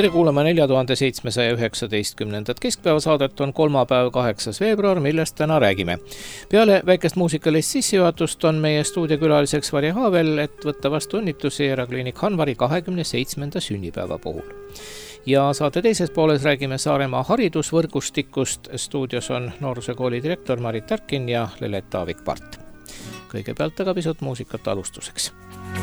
Tere kuulama 4719. keskpäevasaadet on kolmapäev 8. veebruar, millest täna räägime. Peale väikest muusikalist sissejuhatust on meie stuudiokülaliseks Varje Haavel, et võtta vastu õnnitusi Erakliinik Hanvari 27. sünnipäeva puhul. Ja saate teises pooles räägime Saaremaa haridusvõrgustikust. Stuudios on Noorusekooli direktor Marit Tarkin ja Lelet Taavik-Part. Kõigepealt aga pisut muusikat alustuseks.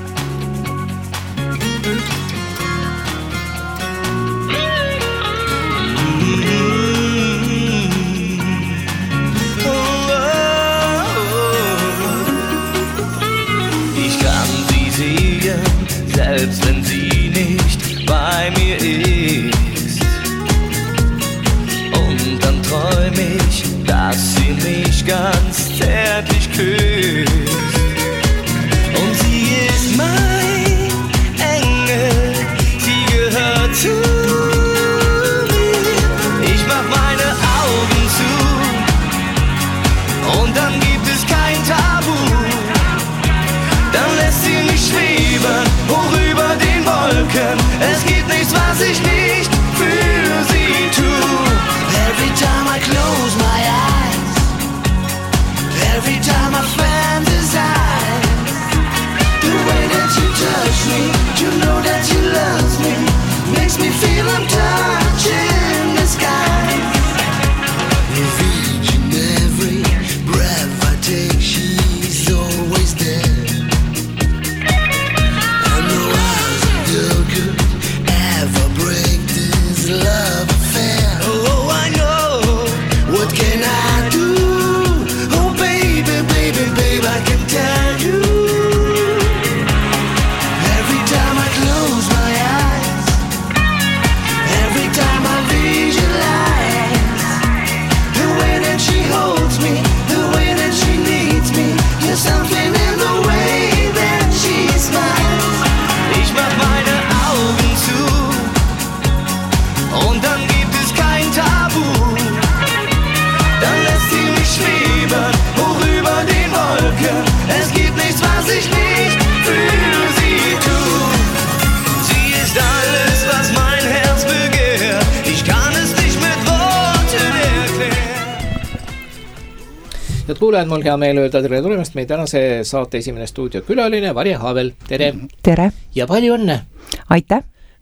Selbst wenn sie nicht bei mir ist. Und dann träum ich, dass sie mich ganz zärtlich küsst. Und sie ist mein Engel, sie gehört zu mir. Ich mach meine Augen zu und dann gibt es kein Tabu. Dann lässt sie mich schweben, hoch über den Wolken. Es gibt nichts, was ich nicht für sie tue. Every time I close my eyes, every time I fantasize, the way that you touch me, you know that you love me, makes me feel I'm touching the sky. Each and every breath I take, she's always there. Love affair. Oh, I know. What can I do? Oh, baby, baby, baby, I can tell you. Every time I close my eyes, every time I visualize the way that she holds me, the way that she needs me. There's something in the way that she smiles. Ich mach meine Augen zu. Und dann gibt es kein Tabu. Dann lässt sie mich schweben, hoch über den Wolken. Es gibt nichts, was ich nicht für sie tue. Sie ist alles, was mein Herz begehrt. Ich kann es nicht mit Worten erklären. Head kuulajad, mul hea meel öelda tere tulemast. Meie tänase saate esimene stuudiokülaline Varje Haavel. Tere. Tere. Ja palju õnne. Aitäh.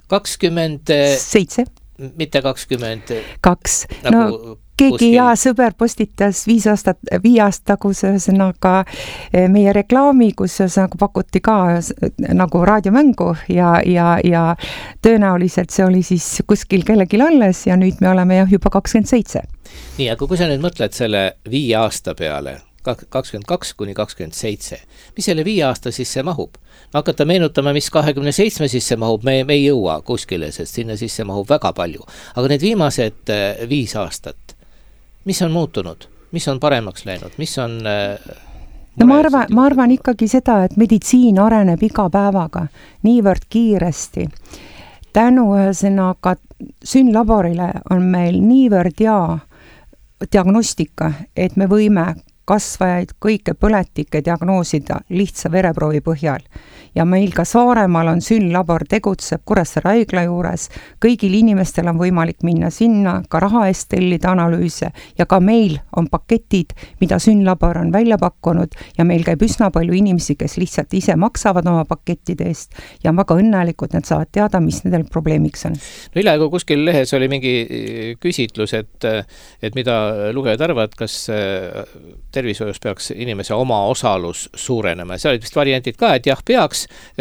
27. Mitte 22. No keegi hea sõber postitas 5 aasta taguse ühesõnaga meie reklaami, kus ühesõnaga pakuti ka nagu raadiomängu ja tõenäoliselt see oli siis kuskil kellelgi alles ja nüüd me oleme juba 27. Nii, aga kui sa nüüd mõtled selle 5 aasta peale, 22 kuni 27. Mis selle 5 aasta sisse mahub? No hakata meenutama, mis 27 sisse mahub, me ei jõua kuskile, sest sinna sisse mahub väga palju. Aga need viimased 5 aastat, mis on muutunud? Mis on paremaks läinud? Mis on... No ma arvan ikkagi seda, et meditsiin areneb iga päevaga niivõrd kiiresti. Tänu ühesõnaga SYNlaborile on meil niivõrd hea diagnostika, et me võime kasvajaid kõike põletikke diagnoosida lihtsa vereproovi põhjal. Ja meil ka Saaremaal on SYNlabor tegutseb Kuressaare haigla juures. Kõigil inimestel on võimalik minna sinna, ka raha eest tellida analüüse ja ka meil on paketid, mida SYNlabor on välja pakkunud ja meil käib üsna palju inimesi, kes lihtsalt ise maksavad oma pakettide eest ja on väga õnnelikud, need saavad teada, mis nendel probleemiks on. No hiljaegu kuskil lehes oli mingi küsitlus, et mida lugejad arvad, kas tervishoius peaks inimese oma osalus suurenema. See olid vist variantid ka, et jah, peaks,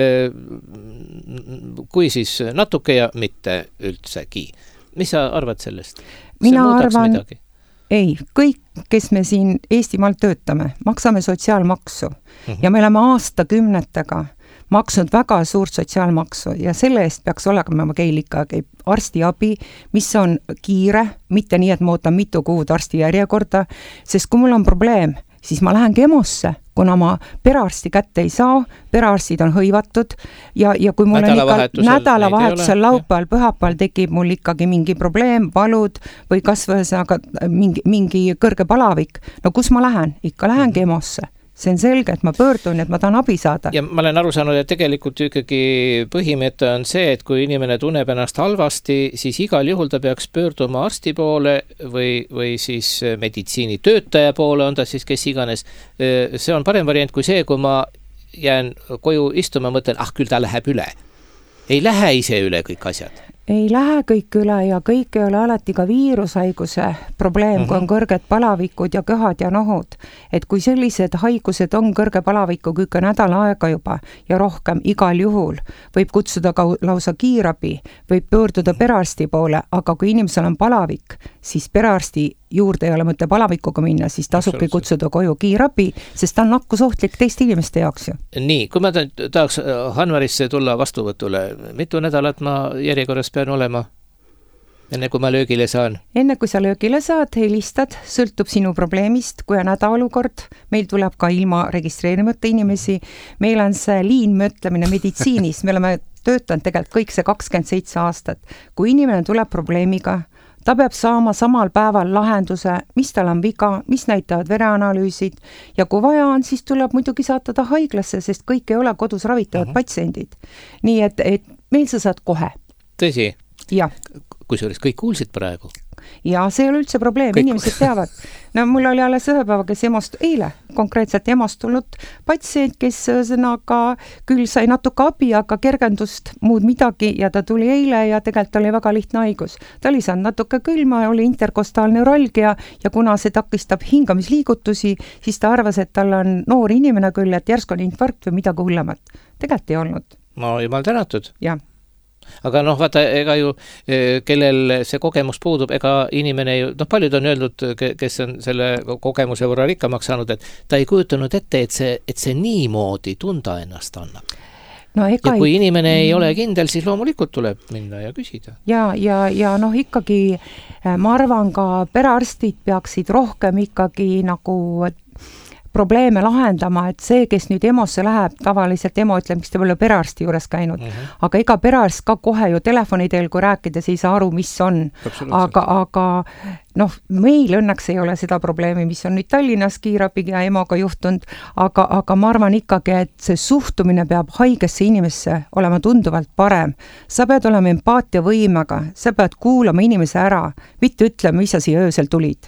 kui siis natuke ja mitte üldsegi. Mis sa arvad sellest? Mina arvan, ei, kõik, kes me siin Eestimaal töötame, maksame sotsiaalmaksu ja me oleme aastakümnetega maksnud väga suurt sotsiaalmaksu ja selle eest peaks olema meil ikkagi arstiabi, mis on kiire, mitte nii, et ma ootan mitu kuud arsti järjekorda, sest kui mul on probleem, siis ma lähen EMO-sse, kuna ma perearsti kätte ei saa, perearstid on hõivatud ja kui mul on ikka nädalavahetusel laupäeval, pühapäeval tekib mul ikkagi mingi probleem, valud või kas või mingi kõrge palavik, no kus ma lähen? Ikka lähen EMO-sse. see on selge, et ma pöördun, et ma tahan abi saada. Ja ma olen aru saanud, et tegelikult ikkagi põhimõte on see, et kui inimene tunneb ennast halvasti, siis igal juhul ta peaks pöörduma arsti poole või siis meditsiinitöötaja poole, on ta siis kes iganes. See on parem variant kui see, kui ma jään koju istuma, mõtlen, küll ta läheb üle. Ei lähe ise üle kõik asjad. Ei lähe kõik üle ja kõik ei ole alati ka viirushaiguse probleem, kui on kõrged palavikud ja köhad ja nohud. Et kui sellised haigused on kõrge palaviku kõik nädal aega juba ja rohkem igal juhul, võib kutsuda ka lausa kiirabi, võib pöörduda perearsti poole, aga kui inimesel on palavik, siis perearsti juurde ei ole mõte palavikuga minna, siis tasubki kutsuda koju kiirabi, sest ta on nakkusohtlik teiste inimeste jaoks ju. Nii, kui ma tahaks Hanvarisse tulla vastuvõtule, mitu nädalat ma järjekorras pean olema, enne kui ma löögile saan? Enne kui sa löögile saad, helistad, sõltub sinu probleemist, kui on hädaolukord, meil tuleb ka ilma registreerimata inimesi, meil on see liinmõtlemine meditsiinis, me oleme töötanud tegelikult kõik see 27 aastat. Kui inimene tuleb probleemiga, ta peab saama samal päeval lahenduse, mis tal on viga, mis näitavad vereanalüüsid ja kui vaja on, siis tuleb muidugi saata ta haiglasse, sest kõik ei ole kodus ravitavad patsiendid. Nii et meil sa saad kohe. Tõsi? Ja. Kusjuures kõik kuulsid praegu. Ja see ei ole üldse probleem, inimesed teavad. No mul oli alles ühe päeva, kes eile konkreetselt tulnud patsient, kes sõnaga küll sai natuke abi, aga kergendust muud midagi ja ta tuli eile ja tegelikult oli väga lihtne haigus. Ta oli saanud natuke külma, oli interkostaalneuralgia ja kuna see takistab hingamisliigutusi, siis ta arvas, et tal on noor inimene küll, et järsku on infarkt või midagi hullemat. Tegelikult ei olnud. No jumal tänatud. Jah. Aga vaata, ega ju, kellel see kogemus puudub, ega inimene ju, paljud on öeldud, kes on selle kogemuse võrra rikkamaks saanud, et ta ei kujutanud ette, et see niimoodi tunda ennast annab. No, ja kui inimene ei ole kindel, siis loomulikult tuleb minna ja küsida. Ja ikkagi ma arvan ka perearstid peaksid rohkem ikkagi nagu probleeme lahendama, et see, kes nüüd EMO-sse läheb, tavaliselt EMO ütleb, miks te pole perearsti juures käinud. Aga ega perearst ka kohe ju telefoni teel, kui rääkides, ei saa aru, mis on. Aga meil õnneks ei ole seda probleemi, mis on nüüd Tallinnas kiirabiga ja EMO-ga juhtunud, aga ma arvan ikkagi, et see suhtumine peab haigesse inimesse olema tunduvalt parem. Sa pead olema empaatia võimega, sa pead kuulama inimese ära, mitte ütlema, mis sa siia öösel tulid.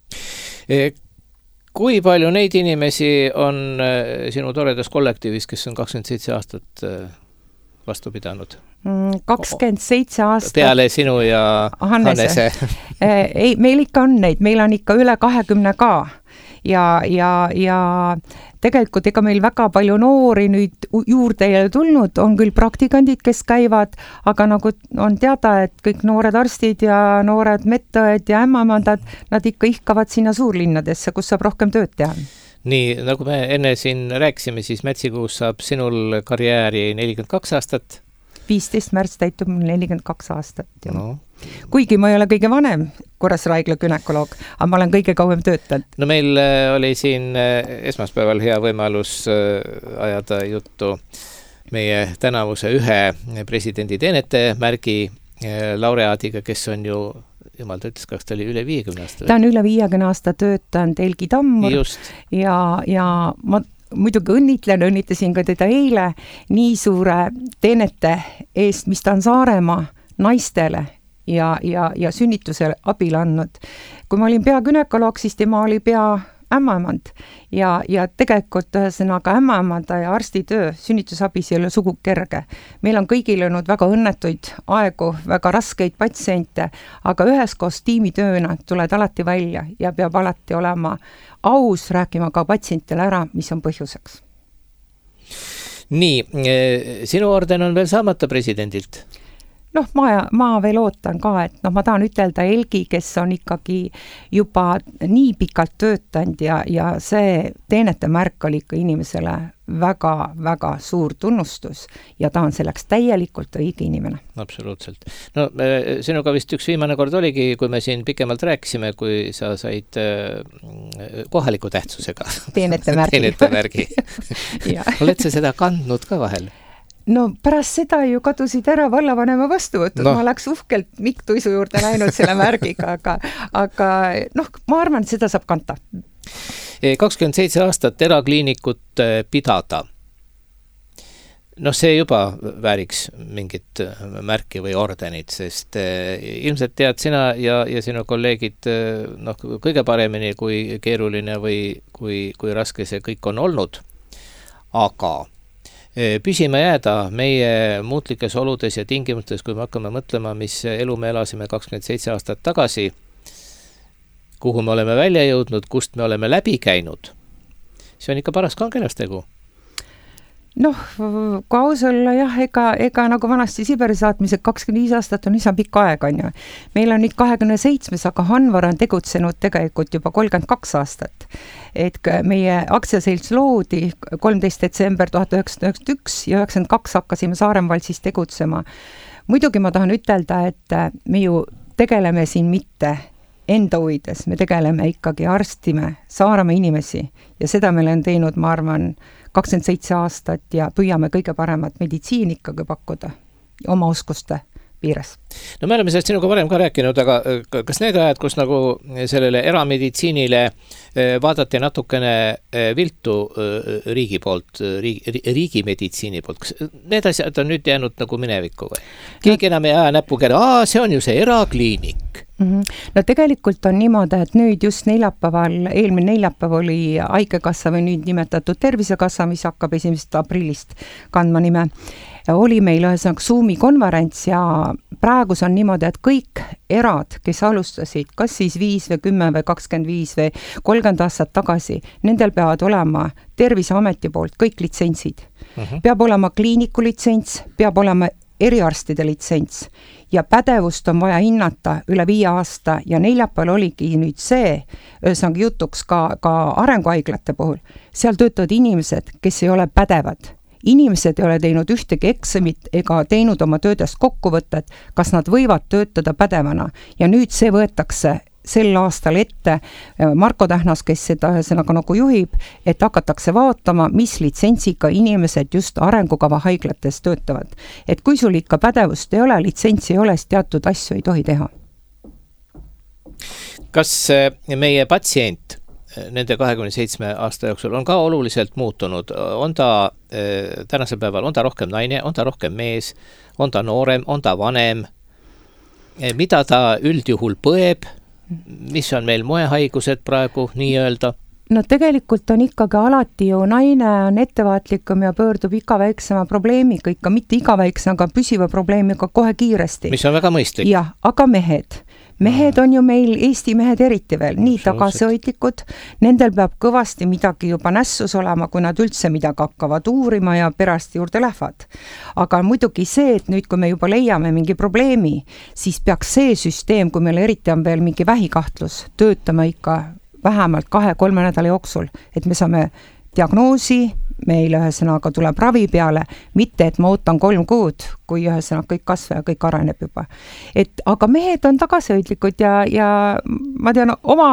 Kui palju neid inimesi on sinu toredas kollektiivis, kes on 27 aastat vastu pidanud? 27 aastat. Peale sinu ja Hannese. Ei, meil ikka on neid, meil on ikka üle 20 ka. Ja tegelikult ega meil väga palju noori nüüd juurde ei ole tulnud, on küll praktikandid, kes käivad, aga nagu on teada, et kõik noored arstid ja noored medõed ja ämmamandad, nad ikka ihkavad sinna suurlinnadesse, kus saab rohkem tööd teha. Nii, nagu me enne siin rääkisime, siis märtsikuus saab sinul karjääri 42 aastat. 15 märts täitub 42 aastat. No. Kuigi ma ei ole kõige vanem Kuressaare günekoloog, aga ma olen kõige kauem töötanud. No meil oli siin esmaspäeval hea võimalus ajada juttu meie tänavuse ühe presidendi teenetemärgi laureaadiga, kes on ju, jumal ta ütles, kas ta oli üle 50 aasta? Ta on üle 50 aasta töötanud Helgi Tammur. Just. Ja ma muidugi õnnitlesin ka teda eile nii suure teenete eest, mis ta on Saaremaa naistele ja sünnituse abil andnud. Kui ma olin peagünekoloog, siis tema oli ämmaemand ja tegelikult ühesõnaga ämmaemanda ja arstitöö sünnitusabis ei ole sugu kerge. Meil on kõigil olnud väga õnnetuid aegu, väga raskeid patsiente, aga üheskoos tiimitööna tuled alati välja ja peab alati olema aus rääkima ka patsientile ära, mis on põhjuseks. Nii, sinu orden on veel saamata presidendilt? Ma veel ootan ka, et ma tahan ütelda Helgi, kes on ikkagi juba nii pikalt töötanud ja see teenetemärk oli ikka inimesele väga-väga suur tunnustus ja ta on selleks täielikult õige inimene. Absoluutselt. No sinuga vist üks viimane kord oligi, kui me siin pikemalt rääkisime, kui sa said kohaliku tähtsusega teenetemärgi. Oled sa seda kandnud ka vahel? No pärast seda ju kadusid ära vallavanema vastuvõtud. Ma oleks uhkelt Mikk Tuisu juurde läinud selle märgiga, aga ma arvan, et seda saab kanta. 27 aastat erakliinikut pidada. No see juba vääriks mingit märki või ordenit, sest ilmselt tead sina ja sinu kolleegid kõige paremini, kui keeruline või kui raske see kõik on olnud. Aga püsima jääda meie muutlikes oludes ja tingimustes, kui me hakkame mõtlema, mis elu me elasime 27 aastat tagasi, kuhu me oleme välja jõudnud, kust me oleme läbi käinud, see on ikka paras kangelastegu. Noh, kui aus olla jah, ega nagu vanasti Siberi saatmised 25 aastat on üsna pikk aeg, on ju. Meil on nüüd 27, aga Hanvar on tegutsenud tegelikult juba 32 aastat. Et meie aktsiaselts loodi 13. detsember 1991 ja 92 hakkasime Saaremaal siis tegutsema. Muidugi ma tahan ütelda, et me ju tegeleme siin mitte enda huvides, me tegeleme ikkagi arstime, Saaremaa inimesi ja seda meil on teinud, ma arvan, 27 aastat ja püüame kõige paremat meditsiin ikkagi pakkuda oma oskuste piires. No me oleme sellest sinuga varem ka rääkinud, aga kas need ajad, kus nagu sellele erameditsiinile vaadati natukene viltu riigi poolt, riigi meditsiini poolt, need asjad on nüüd jäänud nagu minevikku või? Keegi enam ei aja näpukera, see on ju see erakliinik. No tegelikult on niimoodi, et nüüd just eelmine neljapäev oli Haigekassa või nüüd nimetatud Tervisekassa, mis hakkab 1. aprillist kandma nime. Oli meil ühesõnaga Zoomi konverents ja praegus on niimoodi, et kõik erad, kes alustasid, kas siis 5 või 10 või 25 või 30 aastat tagasi, nendel peavad olema Terviseameti poolt kõik litsentsid. Peab olema kliiniku litsents, peab olema eriarstide litsents ja pädevust on vaja hinnata üle 5 aasta ja neljapäeval oligi nüüd see, ühesõnaga jutuks ka arenguhaiglate puhul. Seal töötavad inimesed, kes ei ole pädevad. Inimesed ei ole teinud ühtegi eksamit ega teinud oma töödest kokkuvõtet, kas nad võivad töötada pädevana ja nüüd see võetakse sel aastal ette Marko Tähnas, kes seda nagu juhib, et hakatakse vaatama, mis litsentsiga inimesed just arengukava haiglates töötavad. Et kui sul ikka pädevust ei ole, litsentsi ei ole, siis teatud asju ei tohi teha. Kas meie patsient nende 27 aasta jooksul on ka oluliselt muutunud? On ta tänasel päeval, on ta rohkem naine, on ta rohkem mees, on ta noorem, on ta vanem? Mida ta üldjuhul põeb? Mis on meil moehaigused praegu nii öelda? No tegelikult on ikkagi alati ju naine on ettevaatlikum ja pöördub iga väiksema probleemiga, ikka mitte iga väiksema, aga püsiva probleemiga kohe kiiresti. Mis on väga mõistlik. Jah, aga mehed on ju meil, Eesti mehed eriti veel, nii tagasihoidlikud, nendel peab kõvasti midagi juba nässus olema, kui nad üldse midagi hakkavad uurima ja perearsti juurde lähevad. Aga muidugi see, et nüüd, kui me juba leiame mingi probleemi, siis peaks see süsteem, kui meil eriti on veel mingi vähikahtlus, töötama ikka vähemalt 2-3 nädala jooksul, et me saame diagnoosi, meil ühesõnaga tuleb ravi peale, mitte et ma ootan 3 kuud, kui ühesõnaga kõik kasva ja kõik areneb juba. Aga mehed on tagasihoidlikud ja ma tean oma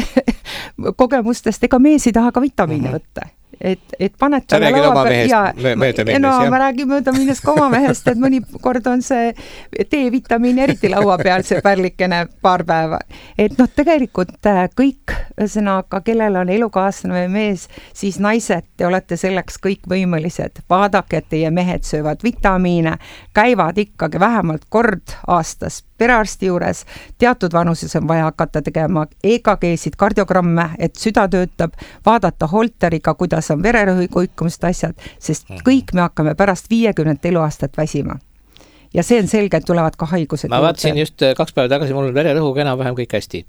kogemustest, ega mees ei taha ka vitamiine võtta. Et paned sa räägid oma mehest mööda minnes, no, ma räägin mööda minnes ka oma mehest, et mõni kord on see D-vitamiin eriti laua peal, see pärlikene paar päeva. Et tegelikult kõik, ühesõnaga, kellel on elukaaslane või mees, siis naised, te olete selleks kõik võimelised. Vaadake, et teie mehed söövad vitamiine, käivad ikkagi vähemalt kord aastas perearsti juures, teatud vanuses on vaja hakata tegema EKG-sid, kardiogramme, et süda töötab, vaadata holteriga, kuidas on vererõhu kõikumist asjad, sest kõik me hakkame pärast 50 eluaastat väsima. Ja see on selge, et tulevad ka haigused. Ma vaatasin just 2 päeva tagasi, mul on vererõhuga enam-vähem kõik hästi.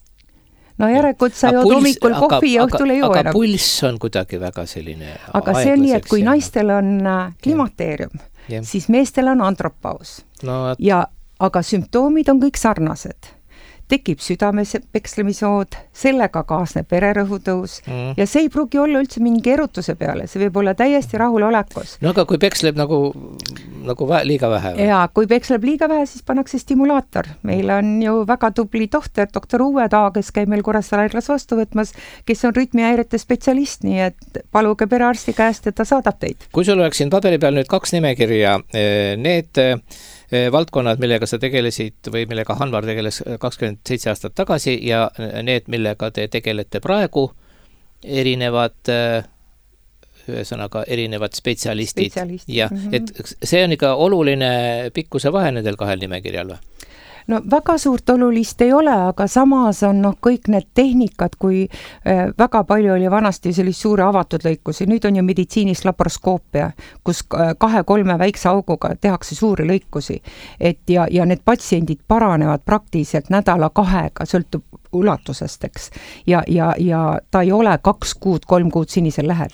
No järelikult sa jood hommikul kohvi ja õhtul ei joo enam. Aga pulss on kuidagi väga selline aga see on nii, et kui naistel on klimateerium, siis meestel on andropaus. Aga sümptoomid on kõik sarnased. Tekib südames pekslemishood, sellega kaasneb vererõhutõus ja see ei pruugi olla üldse mingi erutuse peale, see võib olla täiesti rahulolekus. No aga kui peksleb nagu liiga vähe? Ja kui peksleb liiga vähe, siis pannakse stimulaator. Meil on ju väga tubli doktor Uue Taa, kes käib meil Kuressaare haiglas vastu võtmas, kes on rütmihäirete spetsialist, nii et paluge perearsti käest, et ta saadab teid. Kui sul oleks siin paberi peal nüüd 2 nimekirja, need valdkonnad, millega sa tegelesid või millega Hanvar tegeles 27 aastat tagasi ja need, millega te tegelete praegu, erinevad ühesõnaga erinevad spetsialistid. Ja, et see on ikka oluline pikkuse vahe nendel kahel nimekirjal või? No väga suurt olulist ei ole, aga samas on kõik need tehnikad, kui väga palju oli vanasti sellist suuri avatud lõikusi, nüüd on ju meditsiinis laparoskoopia, kus 2-3 väikse auguga tehakse suuri lõikusi, et ja need patsiendid paranevad praktiliselt nädala 2, sõltub ulatusest, eks, ja ta ei ole 2 kuud, 3 kuud sinisel lähel.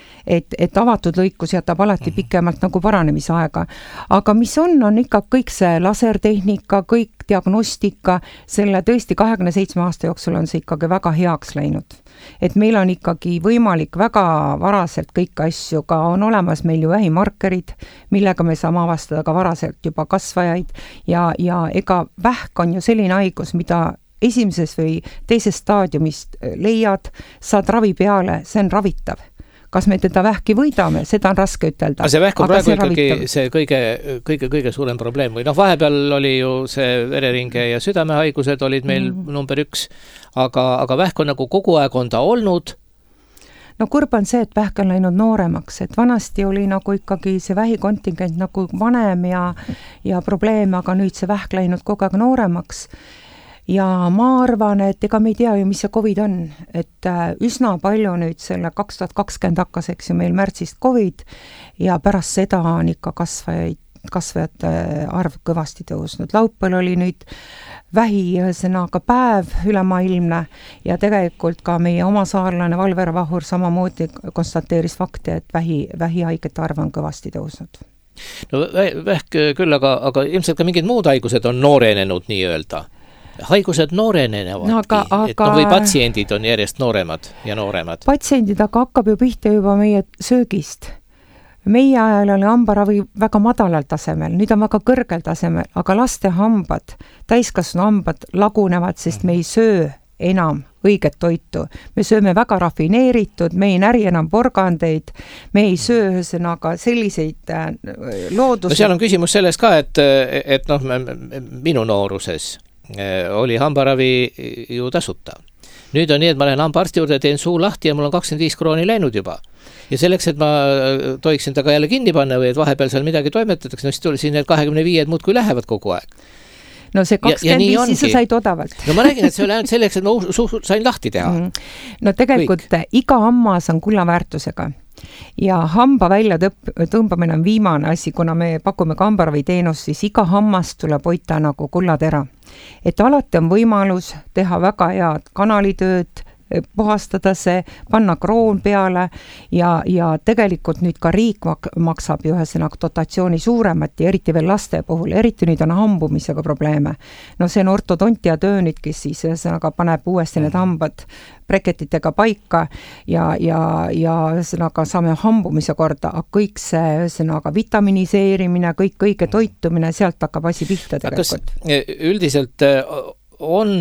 Et avatud lõikus jätab alati pikemalt nagu paranemise aega. Aga mis on ikka kõik see lasertehnika, kõik diagnostika, selle tõesti 27 aasta jooksul on see ikkagi väga heaks läinud. Et meil on ikkagi võimalik väga varaselt kõik asju, ka on olemas meil ju vähimarkerid, millega me saame avastada ka varaselt juba kasvajaid ja ega vähk on ju selline haigus, mida esimeses või teises staadiumist leiad, saad ravi peale, see on ravitav. Kas me teda vähki võidame, seda on raske ütelda. Aga see vähk on praegu ikkagi see kõige suurem probleem või vahepeal oli ju see vereringe ja südamehaigused olid meil number 1, aga vähk on nagu kogu aeg on ta olnud. No kurb on see, et vähk on läinud nooremaks, et vanasti oli nagu ikkagi see vähikontingent nagu vanem ja probleem, aga nüüd see vähk läinud kogu aeg nooremaks. Ja ma arvan, et ega me ei tea ju, mis see COVID on, et üsna palju nüüd selle 2020 hakkas, eks ju, meil märtsist COVID ja pärast seda on ikka kasvajate arv kõvasti tõusnud. Laupäeval oli nüüd vähisõnaga päev ülemaailmne ja tegelikult ka meie oma saarlane Valver Vahur samamoodi konstateeris fakti, et vähihaigete arv on kõvasti tõusnud. No vähk küll, aga ilmselt ka mingid muud haigused on noorenenud nii-öelda. Haigused noorenevadki, või patsiendid on järjest nooremad ja nooremad. Patsiendid aga hakkab ju pihta juba meie söögist. Meie ajal oli hambaravi väga madalal tasemel, nüüd on väga kõrgel tasemel, aga laste hambad, täiskasvanu hambad lagunevad, sest me ei söö enam õiget toitu. Me sööme väga rafineeritud, me ei näri enam porgandeid, me ei söö ühesõnaga selliseid loodus... No seal on küsimus selles ka, et minu nooruses oli hambaravi ju tasuta. Nüüd on nii, et ma lähen hambaarsti juurde, teen suu lahti ja mul on 25 krooni läinud juba. Ja selleks, et ma tohiksin ta ka jälle kinni panna või et vahepeal seal midagi toimetatakse, siis tuli siin need 25 muudkui lähevad kogu aeg. No see 25 siis sa said odavalt. No ma räägin, et see oli ainult selleks, et ma sain lahti teha. No tegelikult iga hammas on kullaväärtusega. Ja hamba välja tõmbamine on viimane asi, kuna me pakume ka hambaravi teenust, siis iga hammas tuleb hoida nagu kullatera. Et alati on võimalus teha väga head kanalitööd, puhastada see, panna kroon peale ja tegelikult nüüd ka riik maksab ühesõnaga dotatsiooni suuremat ja eriti veel laste puhul, eriti nüüd on hambumisega probleeme. No see on ortodontia töö nüüd, kes siis ühesõnaga paneb uuesti need hambad breketitega paika ja ühesõnaga saame hambumise korda, aga kõik see ühesõnaga vitaminiseerimine, kõik õige toitumine, sealt hakkab asi pihta tegelikult. Kas üldiselt on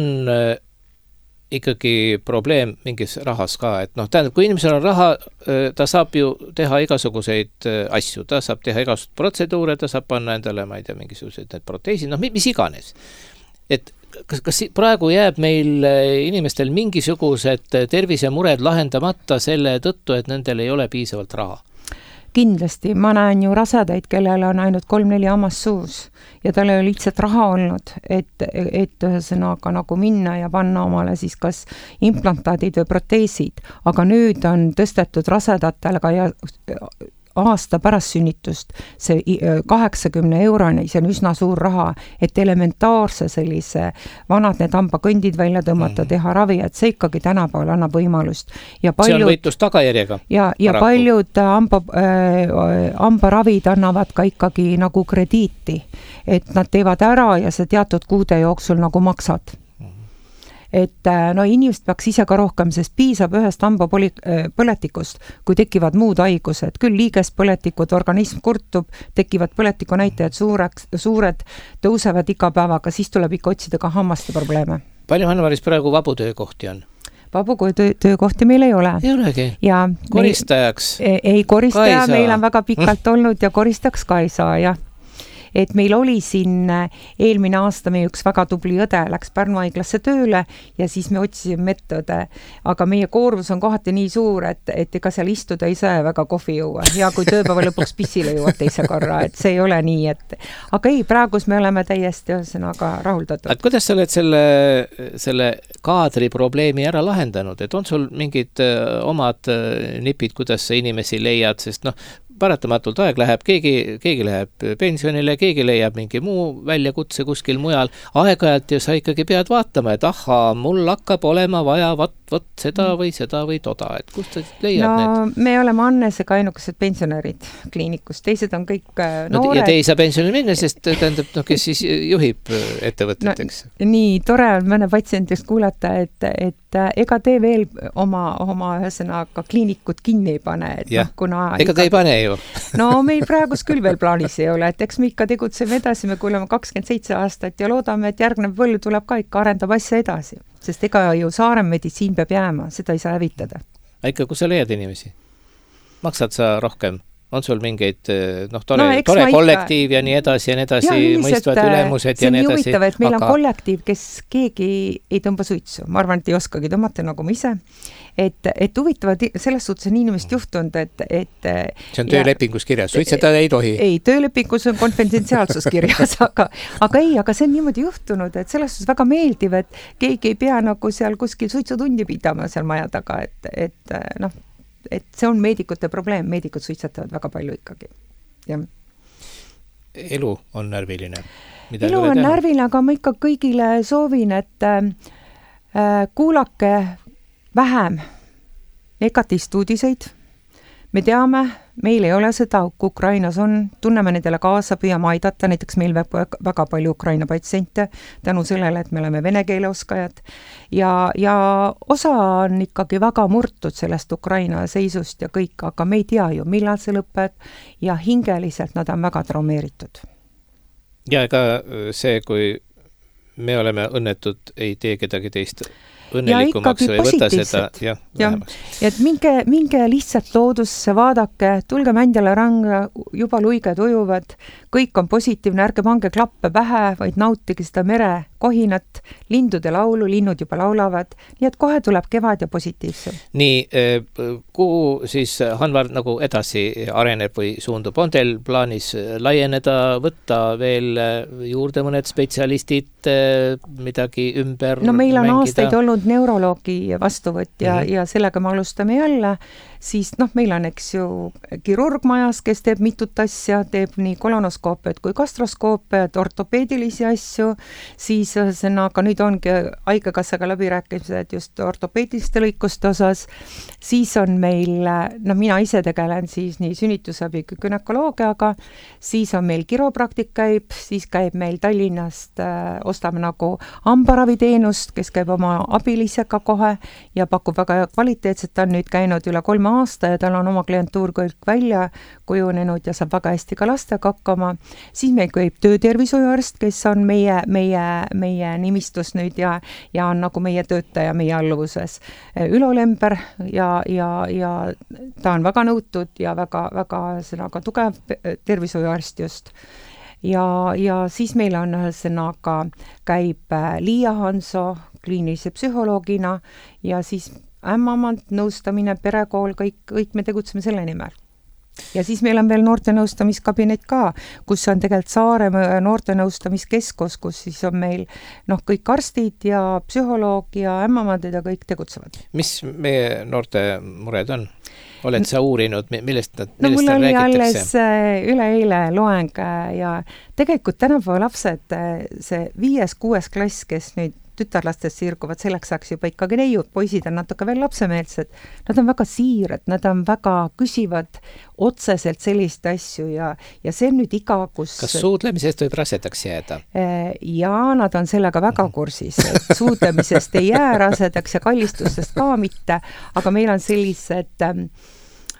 ikkagi probleem mingis rahas ka, et tähendab, kui inimesel on raha, ta saab ju teha igasuguseid asju, ta saab teha igasuguseid protseduure, ta saab panna endale, ma ei tea, mingisugused need proteesid, mis iganes. Et kas praegu jääb meil inimestel mingisugused tervisemured lahendamata selle tõttu, et nendel ei ole piisavalt raha? Kindlasti, ma näen ju rasedaid, kellel on ainult 3-4 hammas suus ja tal ei ole lihtsalt raha olnud, et ühesõnaga nagu minna ja panna omale siis kas implantaadid või proteesid, aga nüüd on tõstetud rasedatele ja aasta pärast sünnitust see 80 euroni, see on üsna suur raha, et elementaarse sellise vanad need hambakõndid välja tõmmata, teha ravi, et see ikkagi tänapäeval annab võimalust. Ja see on võitlus tagajärjega. Ja paljud hambaravid annavad ka ikkagi nagu krediiti, et nad teevad ära ja see teatud kuude jooksul nagu maksad. Et inimesed peaks ise ka rohkem, sest piisab ühest hambapõletikust, kui tekivad muud haigused. Küll liigest põletikud, organism kurtub, tekivad põletiku näitajad suured, tõusevad iga päevaga, siis tuleb ikka otsida ka hammaste probleeme. Palju Hanvaris praegu vabu töökohti on? Vabu töökohti meil ei ole. Ei olegi? Koristajaks? Ei, koristaja meil on väga pikalt olnud ja koristajaks ka ei saa, jah. et meil oli siin eelmine aasta meie üks väga tubli õde läks Pärnu haiglasse tööle ja siis me otsisime mettode, aga meie koormus on kohati nii suur, et ega seal istuda ei saa väga kohvi juua ja kui tööpäeva lõpuks pissile jõuab teise korra, et see ei ole nii, et aga ei, praegus me oleme täiesti ühesõnaga rahuldatud. Et kuidas sa oled selle kaadri probleemi ära lahendanud, et on sul mingid omad nipid, kuidas sa inimesi leiad, sest paratamatult aeg läheb, keegi läheb pensionile, keegi leiab mingi muu väljakutse kuskil mujal. Aeg-ajalt ja sa ikkagi pead vaatama, et mul hakkab olema vaja vot seda või toda. Et kust sa leiad need? Me oleme Annesega ainukesed pensionärid kliinikus. Teised on kõik noored. Ja te ei saa pensionile minna, sest tähendab, kes siis juhib ettevõteteks? Nii tore on mõne patsientist kuulata, et ega te veel oma ühesõnaga kliinikut kinni ei pane. Ega te ei pane ju. No meil praegus küll veel plaanis ei ole, et eks me ikka tegutseme edasi, me kuuleme 27 aastat ja loodame, et järgnev põlv tuleb ka ikka arendab asja edasi, sest ega ju Saarem meditsiin peab jääma, seda ei saa hävitada. Ikka, kus sa leiad inimesi? Maksad sa rohkem? On sul mingeid tore kollektiiv ja nii edasi, mõistvad ülemused ja nii edasi? See on nii huvitav, et meil on kollektiiv, kes keegi ei tõmba suitsu. Ma arvan, et ei oskagi tõmmata nagu ma ise. Et huvitavad, selles suhtes on inimest juhtunud, et see on töölepingus kirjas, suitsetada ei tohi. Ei, töölepingus on konfidentsiaalsus kirjas, aga see on niimoodi juhtunud, et selles suhtes väga meeldiv, et keegi ei pea nagu seal kuskil suitsutundi pidama seal maja taga, et see on meedikute probleem, meedikud suitsetavad väga palju ikkagi. Ja. Elu on närviline. Elu on närviline, aga ma ikka kõigile soovin, et kuulake vähem negatiivseid uudiseid. Me teame, meil ei ole seda, kui Ukrainas on, tunneme nendele kaasa, püüame aidata, näiteks meil väga palju Ukraina patsiente, tänu sellele, et me oleme vene keele oskajad ja osa on ikkagi väga murtud sellest Ukraina seisust ja kõik, aga me ei tea ju, millal see lõpeb ja hingeliselt nad on väga traumeeritud. Ja ega see, kui me oleme õnnetud, ei tee kedagi teist õnnelikumaks või võta seda vähemaks. Et minge lihtsalt loodusse, vaadake, tulge Mändjala ranga, juba luiged ujuvad, kõik on positiivne, ärge pange klappe pähe, vaid nautige seda mere kohinat, lindude laulu, linnud juba laulavad, nii et kohe tuleb kevad ja positiivsem. Nii, kuhu siis Hanvar nagu edasi areneb või suundub? On teil plaanis laieneda, võtta veel juurde mõned spetsialistid, midagi ümber mängida? No meil on aastaid olnud neuroloogi vastuvõtt ja sellega me alustame jälle, siis meil on eks ju kirurg majas, kes teeb mitut asja, teeb nii kolonoskoopiat kui gastroskoopiat, ortopeedilisi asju, siis aga nüüd ongi haigekassaga läbirääkimised just ortopeediliste lõikuste osas, siis on meil, mina ise tegelen siis nii sünnitusabi kui günekoloogiaga, siis on meil kiropraktik käib, siis käib meil Tallinnast, ostame nagu hambaraviteenust, kes käib oma abilisega kohe ja pakub väga kvaliteetset, ta on nüüd käinud üle 3 aasta ja tal on oma klientuur kõik välja kujunenud ja saab väga hästi ka lastega hakkama. Siis meil käib töötervishoiuarst, kes on meie nimistus nüüd ja on nagu meie töötaja meie alluvuses. Ülo Lember ja ta on väga nõutud ja väga sõnaga tugev tervishoiuarst just. Ja siis meil on sõnaga käib Liia Hanso kliinilise psühholoogina ja siis ämmamand, nõustamine, perekool, kõik me tegutseme selle nimel. Ja siis meil on veel noortenõustamiskabinet ka, kus on tegelikult Saaremaa noortenõustamiskeskus, kus siis on meil kõik arstid ja psühholoog ja ämmamandid ja kõik tegutsevad. Mis meie noorte mured on? Oled sa uurinud, millest mul oli alles üleeile loeng ja tegelikult tänapäeva lapsed, see 5-6 klass, kes nüüd tütarlastest sirguvad, selleks saaks juba ikkagi neiud, poisid on natuke veel lapsemeelsed. Nad on väga siirad, nad on väga küsivad otseselt sellist asju ja see on nüüd iga, kus... Kas suudlemisest võib rasedaks jääda? Ja nad on sellega väga kursis, et suudlemisest ei jää rasedaks ja kallistustest ka mitte, aga meil on sellised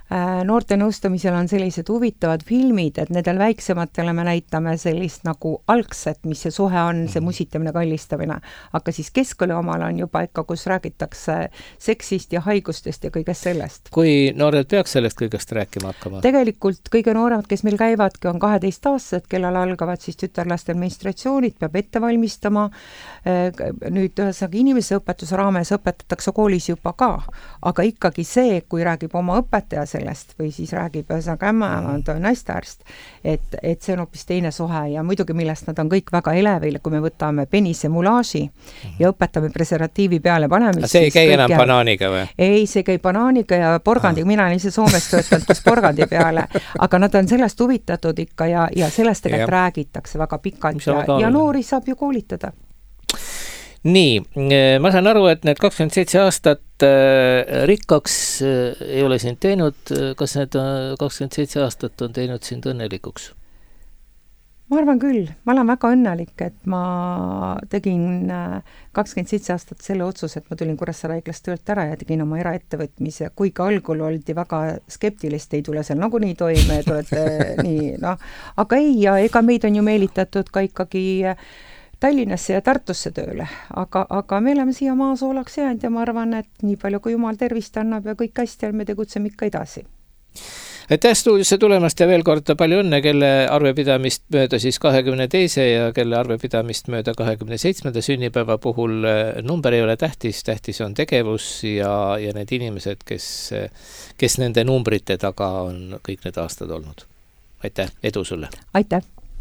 noorte nõustamisel on sellised huvitavad filmid, et nendel väiksematele me näitame sellist nagu algset, mis see suhe on, see musitamine, kallistamine. Aga siis keskkooli omal on juba ikka, kus räägitakse seksist ja haigustest ja kõigest sellest. Kui noored peaks sellest kõigest rääkima hakkama? Tegelikult kõige nooremad, kes meil käivadki, on 12-aastased, kellel algavad siis tütarlastel menstratsioonid, peab ette valmistama. Nüüd ühesõnaga inimese õpetuse raames õpetatakse koolis juba ka, aga ikkagi see, kui räägib oma õpetaja sellest või siis räägib ühesõnaga ämmaemand või naistearst, et see on hoopis teine suhe ja muidugi millest nad on kõik väga elevil, kui me võtame penise mulaaži ja õpetame preservatiivi peale panemist. See ei käi enam banaaniga või? Ei, see käi banaaniga ja porgandiga, mina olen ise Soomes töötanud, kus porgandi peale, aga nad on sellest huvitatud ikka ja sellest tegelikult räägitakse väga pikalt ja noori saab ju koolitada. Nii, ma saan aru, et need 27 aastat rikkaks ei ole sind teinud. Kas need 27 aastat on teinud sind õnnelikuks? Ma arvan küll. Ma olen väga õnnelik, et ma tegin 27 aastat selle otsuse, et ma tulin Kuressaare haiglast töölt ära ja tegin oma eraettevõtmise. Kuigi algul oldi väga skeptilist, ei tule seal nagunii toime, et olete nii, aga ei, ja ega meid on ju meelitatud ka ikkagi Tallinnasse ja Tartusse tööle, aga me oleme siia maasoolaks jäänud ja ma arvan, et nii palju kui Jumal tervist annab ja kõik hästi on, me tegutseme ikka edasi. Aitäh stuudiosse tulemast ja veel kord palju õnne, kelle arvepidamist mööda siis 22. ja kelle arvepidamist mööda 27. sünnipäeva puhul number ei ole tähtis, tähtis on tegevus ja need inimesed, kes nende numbrite taga on kõik need aastad olnud. Aitäh, edu sulle! Aitäh!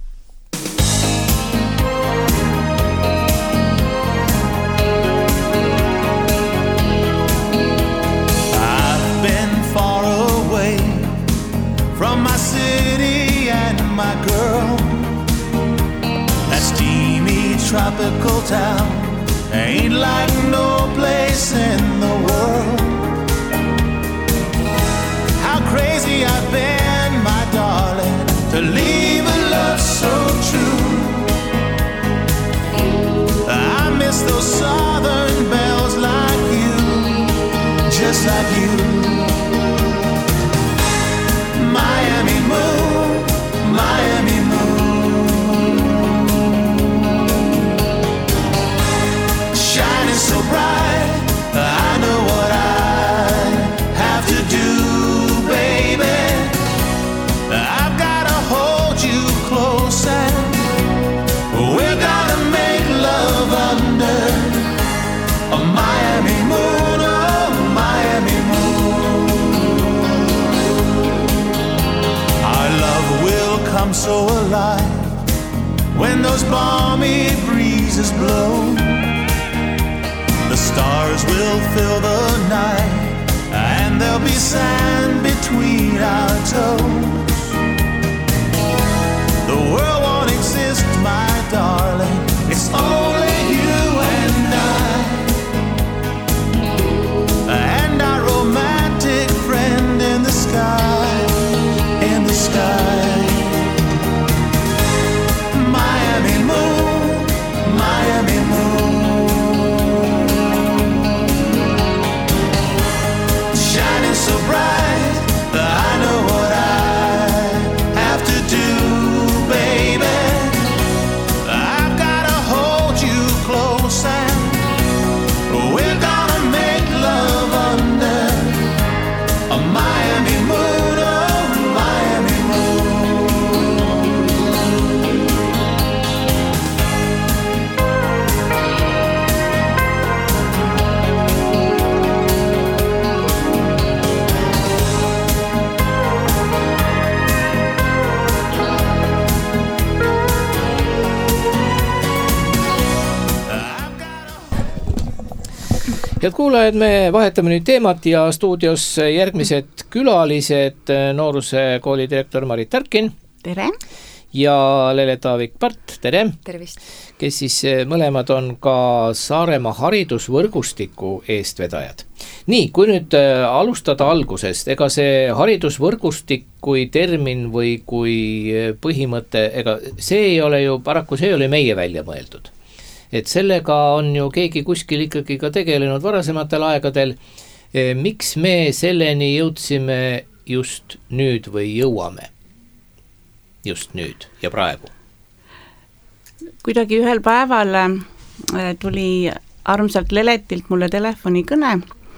From my city and my girl, that steamy tropical town ain't like no place in the world. How crazy I've been, my darling, to leave a love so true. I miss those southern bells like you, just like you. Miami moon, Miami moon, shining so bright, I know what I have to do, baby. I've got to hold you close and we're gonna make love under a Miami moon, oh Miami moon. Come so alive when those balmy breezes blow. The stars will fill the night and there'll be sand between our toes. The world won't exist, my darling, it's only you and our romantic friend in the sky, in the sky. Miami moon, Miami moon, shining so bright, I know what I have to do, baby. I've got to hold you close and we're gonna make love under a Miami moon, oh Miami moon. Head kuulajad, me vahetame nüüd teemat ja stuudios järgmised külalised, Nooruse kooli direktor Marit Tärkin. Tere! Ja Lele Taavik-Part, tere! Tervist! Kes siis mõlemad on ka Saaremaa haridusvõrgustiku eestvedajad. Nii, kui nüüd alustada algusest, ega see haridusvõrgustik kui termin või kui põhimõte, ega see ei ole ju, paraku see ei ole meie välja mõeldud. Et sellega on ju keegi kuskil ikkagi ka tegelenud varasematel aegadel. Miks me selleni jõudsime just nüüd või jõuame just nüüd ja praegu? Kuidagi ühel päeval tuli armsalt Leletilt mulle telefonikõne,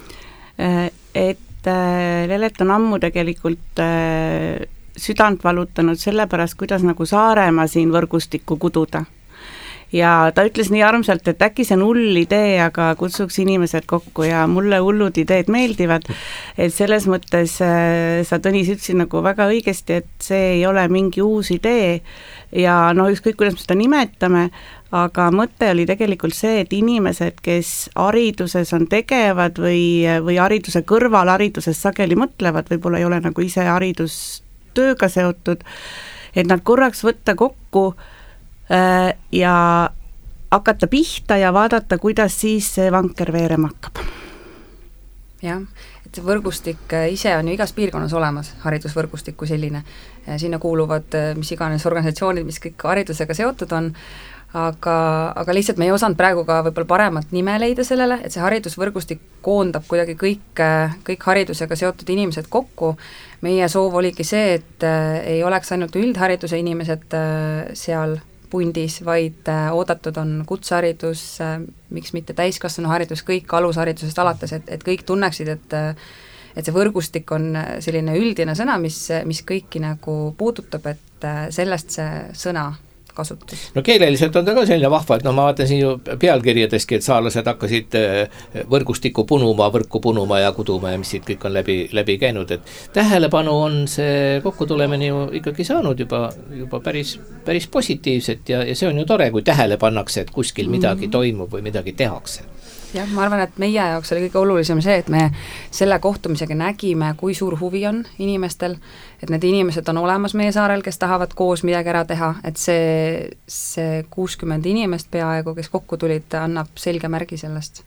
et Lelet on ammu tegelikult südant valutanud selle pärast, kuidas nagu Saaremaa siin võrgustikku kududa. Ja ta ütles nii armsalt, et äkki see on hull idee, aga kutsuks inimesed kokku ja mulle hullud ideed meeldivad. Et selles mõttes sa, Tõnis, ütlesid nagu väga õigesti, et see ei ole mingi uus idee ja ükskõik, kuidas me seda nimetame, aga mõte oli tegelikult see, et inimesed, kes hariduses on tegevad või hariduse kõrval hariduses sageli mõtlevad, võib-olla ei ole nagu ise haridustööga seotud, et nad korraks võtta kokku ja hakata pihta ja vaadata, kuidas siis see vanker veerema hakkab. Jah, et võrgustik ise on ju igas piirkonnas olemas, haridusvõrgustik kui selline. Sinna kuuluvad mis iganes organisatsioonid, mis kõik haridusega seotud on, aga lihtsalt me ei osanud praegu ka võib-olla paremat nime leida sellele, et see haridusvõrgustik koondab kuidagi kõik haridusega seotud inimesed kokku. Meie soov oligi see, et ei oleks ainult üldhariduse inimesed seal pundis, vaid oodatud on kutseharidus, miks mitte täiskasvanuharidus, kõik alusharidusest alates, et kõik tunneksid, et see võrgustik on selline üldine sõna, mis kõiki nagu puudutab, et sellest see sõna kasutus. No keeleliselt on ta ka selline vahva, et ma vaatan siin ju pealkirjadeski, et saarlased hakkasid võrgustikku punuma, võrku punuma ja kuduma ja mis siit kõik on läbi käinud, et tähelepanu on see kokkutulemine ju ikkagi saanud juba päris positiivset ja see on ju tore, kui tähele pannakse, et kuskil midagi toimub või midagi tehakse. Jah, ma arvan, et meie jaoks oli kõige olulisem see, et me selle kohtumisega nägime, kui suur huvi on inimestel, et need inimesed on olemas meie saarel, kes tahavad koos midagi ära teha, et see 60 inimest peaaegu, kes kokku tulid, annab selge märgi sellest.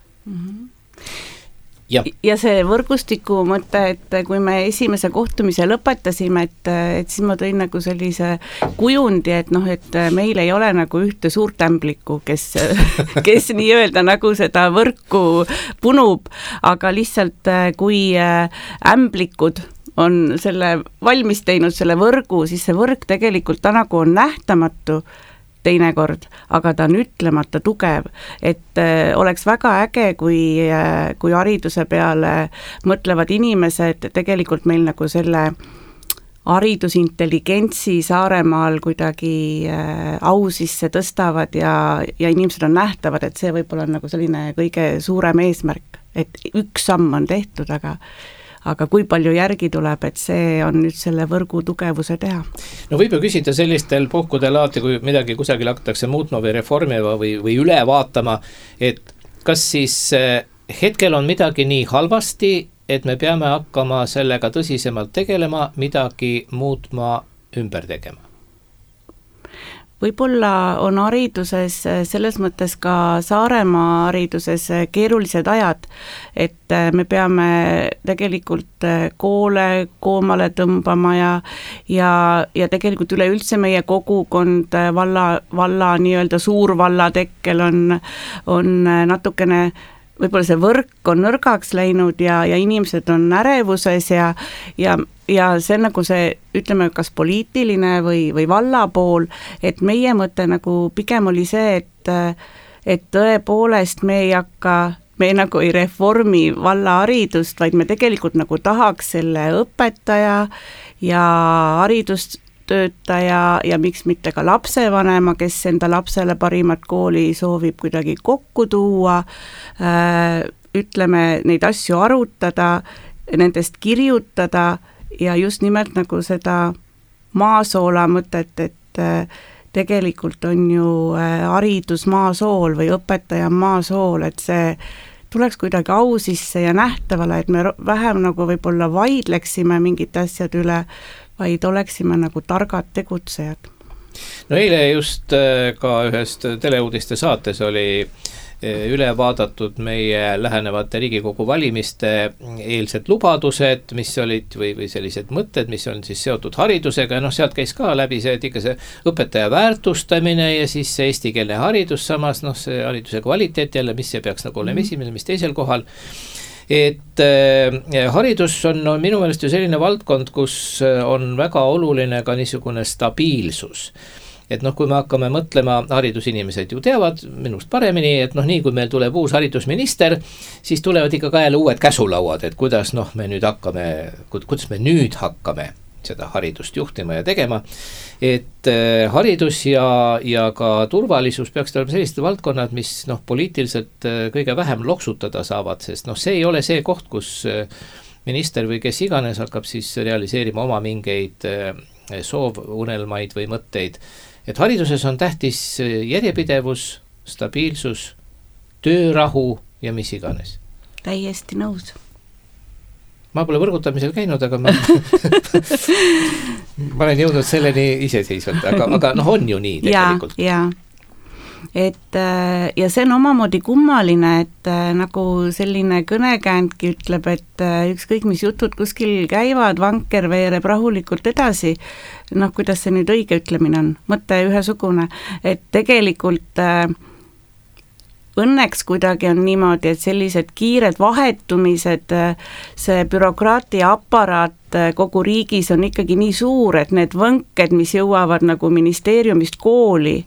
Ja see võrgustiku mõte, et kui me esimese kohtumise lõpetasime, et siis ma tõin nagu sellise kujundi, et meil ei ole nagu ühte suurt ämblikku, kes nii-öelda nagu seda võrku punub, aga lihtsalt kui ämblikud on selle valmis teinud selle võrgu, siis see võrk tegelikult nagu on nähtamatu teinekord, aga ta on ütlemata tugev, et oleks väga äge, kui hariduse peale mõtlevad inimesed tegelikult meil nagu selle haridusintelligentsi Saaremaal kuidagi au sisse tõstavad ja inimesed on nähtavad, et see võib-olla on nagu selline kõige suurem eesmärk, et üks samm on tehtud, aga kui palju järgi tuleb, et see on nüüd selle võrgu tugevuse teha. No võib ju küsida sellistel puhkudel alati, kui midagi kusagil hakatakse muutma või reformima või üle vaatama, et kas siis hetkel on midagi nii halvasti, et me peame hakkama sellega tõsisemalt tegelema, midagi muutma, ümber tegema? Võib-olla on hariduses selles mõttes ka Saaremaa hariduses keerulised ajad, et me peame tegelikult koole koomale tõmbama ja tegelikult üleüldse meie kogukond valla nii-öelda suurvalla tekkel on natukene võib-olla see võrk on nõrgaks läinud ja inimesed on ärevuses ja see on nagu see, ütleme, kas poliitiline või valla pool, et meie mõte nagu pigem oli see, et tõepoolest me nagu ei reformi valla haridust, vaid me tegelikult nagu tahaks selle õpetaja ja haridustöötaja ja miks mitte ka lapsevanema, kes enda lapsele parimat kooli soovib kuidagi kokku tuua, ütleme, neid asju arutada, nendest kirjutada ja just nimelt nagu seda maasoola mõtet, et tegelikult on ju haridus maasool või õpetaja maasool, et see tuleks kuidagi au sisse ja nähtavale, et me vähem nagu võib-olla vaidleksime mingite asjade üle, vaid oleksime nagu targad tegutsejad. No eile just ka ühest teleuudiste saates oli üle vaadatud meie lähenevate Riigikogu valimiste eelsed lubadused, mis olid või sellised mõtted, mis on siis seotud haridusega ja sealt käis ka läbi see, et ikka see õpetaja väärtustamine ja siis see eestikeelne haridus, samas see hariduse kvaliteet jälle, mis see peaks nagu olema esimene, mis teisel kohal. et haridus on minu meelest ju selline valdkond, kus on väga oluline ka niisugune stabiilsus. Et noh, kui me hakkame mõtlema, haridusinimesed ju teavad minust paremini, et noh, nii kui meil tuleb uus haridusminister, siis tulevad ikka ka jälle uued käsulauad, et kuidas me nüüd hakkame seda haridust juhtima ja tegema. Et haridus ja ka turvalisus peaks olema sellised valdkonnad, mis poliitiliselt kõige vähem loksutada saavad, sest see ei ole see koht, kus minister või kes iganes hakkab siis realiseerima oma mingeid soovunelmaid või mõtteid. Et hariduses on tähtis järjepidevus, stabiilsus, töörahu ja mis iganes. Täiesti nõus. Ma pole võrgutamisel käinud, aga ma olen jõudnud selleni iseseisvalt, aga on ju nii tegelikult. Ja see on omamoodi kummaline, et nagu selline kõnekäändki ütleb, et ükskõik mis jutud kuskil käivad, vanker veereb rahulikult edasi, kuidas see nüüd õige ütlemine on, mõte ühesugune, et tegelikult õnneks kuidagi on niimoodi, et sellised kiired vahetumised, see bürokraatia aparaat kogu riigis on ikkagi nii suur, et need võnked, mis jõuavad nagu ministeeriumist kooli,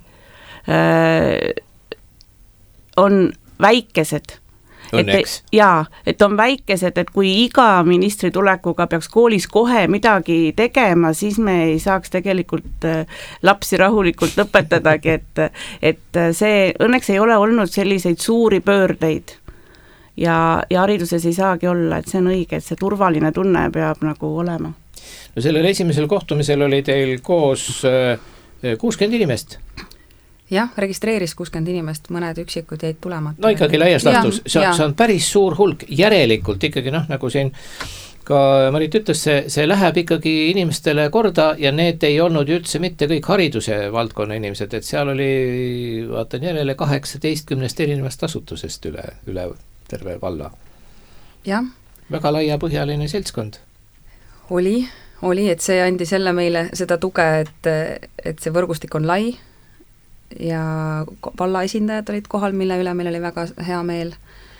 on väikesed. Õnneks. Et on väikesed, et kui iga ministri tulekuga peaks koolis kohe midagi tegema, siis me ei saaks tegelikult lapsi rahulikult õpetadagi, et see õnneks ei ole olnud selliseid suuri pöördeid ja hariduses ei saagi olla, et see on õige, et see turvaline tunne peab nagu olema. No sellel esimesel kohtumisel oli teil koos 60 inimest. Jah, registreeris 60 inimest, mõned üksikud jäid tulemata. No ikkagi laias lahtus, see on päris suur hulk, järelikult ikkagi nagu siin ka Marit ütles, see läheb ikkagi inimestele korda ja need ei olnud üldse mitte kõik hariduse valdkonna inimesed, et seal oli, vaatan järele 18 erinevast asutusest üle terve valla. Jah. Väga laiapõhjaline seltskond. Oli, et see andis jälle meile seda tuge, et see võrgustik on lai, ja valla esindajad olid kohal, mille üle meil oli väga hea meel.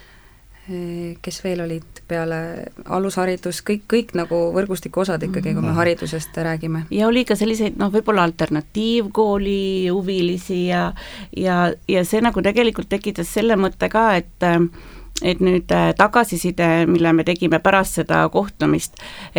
Kes veel olid peale alusharidus, kõik nagu võrgustiku osad ikkagi, kui me haridusest räägime. Ja oli ka selliseid, võib-olla alternatiivkooli huvilisi ja see nagu tegelikult tekitas selle mõtte ka, et nüüd tagasiside, mille me tegime pärast seda kohtumist,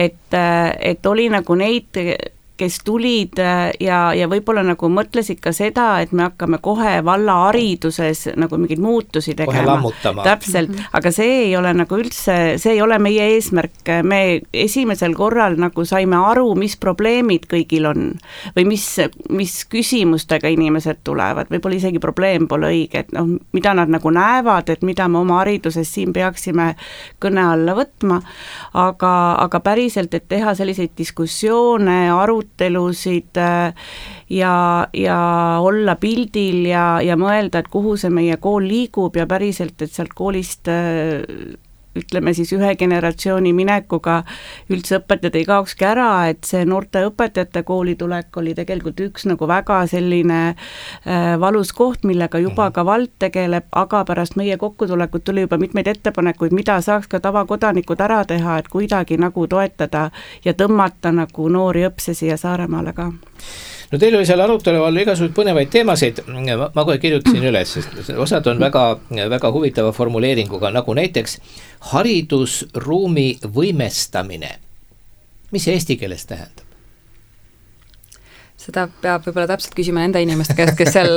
et oli nagu neid, kes tulid ja võib-olla nagu mõtlesid ka seda, et me hakkame kohe valla hariduses nagu mingeid muutusi tegema. Kohe lammutama. Täpselt, aga see ei ole nagu üldse, see ei ole meie eesmärk. Me esimesel korral nagu saime aru, mis probleemid kõigil on või mis küsimustega inimesed tulevad. Võib-olla isegi probleem pole õige, et mida nad nagu näevad, et mida me oma hariduses siin peaksime kõne alla võtma, aga päriselt, et teha selliseid diskussioone, arutelusid ja olla pildil ja mõelda, et kuhu see meie kool liigub ja päriselt, et sealt koolist ütleme siis ühe generatsiooni minekuga üldse õpetajad ei kaokski ära, et see noorte õpetajate kooli tulek oli tegelikult üks nagu väga selline valus koht, millega juba ka vald tegeleb, aga pärast meie kokkutulekut tuli juba mitmeid ettepanekuid, mida saaks ka tavakodanikud ära teha, et kuidagi nagu toetada ja tõmmata nagu noori õpse siia Saaremaale ka. No teil oli seal arutelu all igasugused põnevaid teemasid, ma kohe kirjutasin üles, sest osad on väga, väga huvitava formuleeringuga, nagu näiteks haridusruumi võimestamine. Mis see eesti keeles tähendab? Seda peab võib-olla täpselt küsima nende inimeste käest, kes seal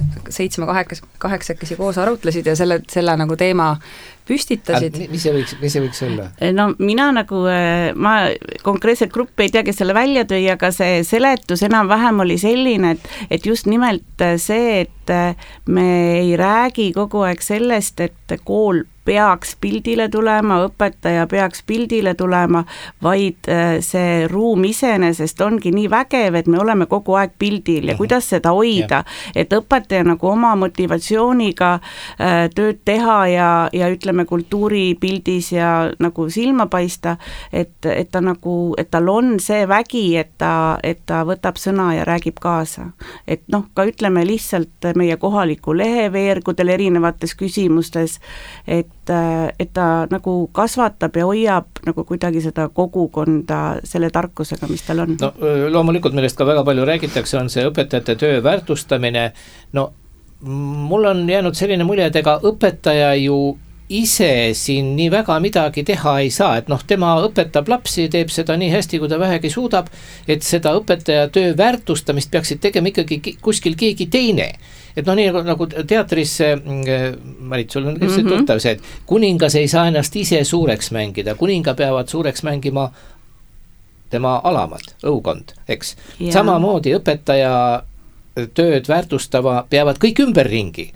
7-8 koos arutlesid ja selle nagu teema püstitasid. Mis see võiks olla? No mina nagu, ma konkreetselt gruppi ei tea, kes selle välja tõi, aga see seletus enam-vähem oli selline, et just nimelt see, et me ei räägi kogu aeg sellest, et kool peaks pildile tulema, õpetaja peaks pildile tulema, vaid see ruum iseenesest ongi nii vägev, et me oleme kogu aeg pildil ja kuidas seda hoida, et õpetaja nagu oma motivatsiooniga tööd teha ja ütleme kultuuripildis ja nagu silma paista, et ta nagu, et tal on see vägi, et ta võtab sõna ja räägib kaasa. Et ka ütleme lihtsalt meie kohaliku leheveergudel erinevates küsimustes, et et ta nagu kasvatab ja hoiab nagu kuidagi seda kogukonda selle tarkusega, mis tal on? No loomulikult, millest ka väga palju räägitakse, on see õpetajate töö väärtustamine. No mul on jäänud selline mulje, et ega õpetaja ju ise siin nii väga midagi teha ei saa, et tema õpetab lapsi, teeb seda nii hästi, kui ta vähegi suudab, et seda õpetaja töö väärtustamist peaksid tegema ikkagi kuskil keegi teine. Et nii nagu teatris, Marit, sul on tuttav see, et kuningas ei saa ennast ise suureks mängida, kuninga peavad suureks mängima tema alamad, õukond, eks. Samamoodi õpetaja tööd väärtustava peavad kõik ümberringi.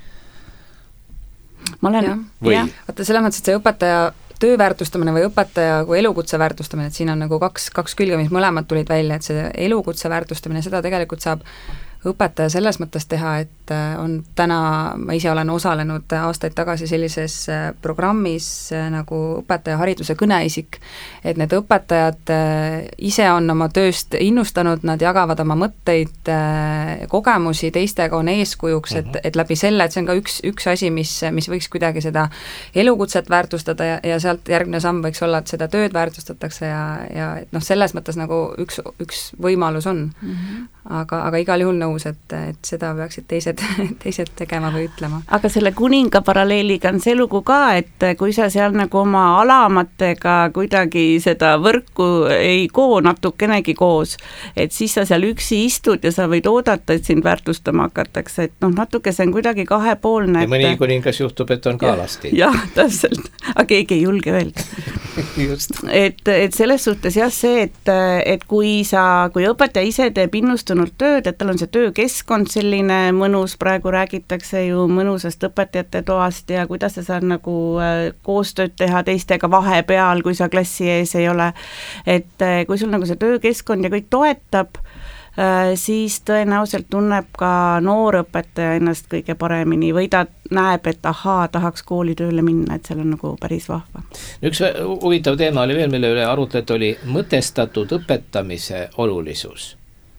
Ma olen, vaata selles mõttes, et see õpetaja töö väärtustamine või õpetaja kui elukutse väärtustamine, et siin on nagu kaks külge, mis mõlemad tulid välja, et see elukutse väärtustamine, seda tegelikult saab õpetaja selles mõttes teha, et on täna, ma ise olen osalenud aastaid tagasi sellises programmis nagu õpetaja hariduse kõneisik, et need õpetajad ise on oma tööst innustanud, nad jagavad oma mõtteid, kogemusi, teistega on eeskujuks, et läbi selle, et see on ka üks asi, mis võiks kuidagi seda elukutset väärtustada ja sealt järgmine samm võiks olla, et seda tööd väärtustatakse ja selles mõttes nagu üks võimalus on. Aga igal juhul nõus, et seda peaksid teised tegema või ütlema. Aga selle kuninga paralleeliga on see lugu ka, et kui sa seal nagu oma alamatega kuidagi seda võrku ei koo natukenegi koos, et siis sa seal üksi istud ja sa võid oodata, et sind väärtustama hakatakse, et natuke see on kuidagi kahepoolne. Ja mõni kuningas juhtub, et on ka lasti. Jah, täpselt, aga keegi ei julge öelda. Just. Et selles suhtes jah see, et kui õpetaja ise teeb innustunult tööd, et tal on see töökeskkond selline mõnus, praegu räägitakse ju mõnusast õpetajate toast ja kuidas sa saad nagu koostööd teha teistega vahepeal, kui sa klassi ees ei ole, et kui sul nagu see töökeskkond ja kõik toetab, siis tõenäoliselt tunneb ka noor õpetaja ennast kõige paremini või ta näeb, et tahaks kooli tööle minna, et seal on nagu päris vahva. Üks huvitav teema oli veel, mille üle arutleti, oli mõtestatud õpetamise olulisus.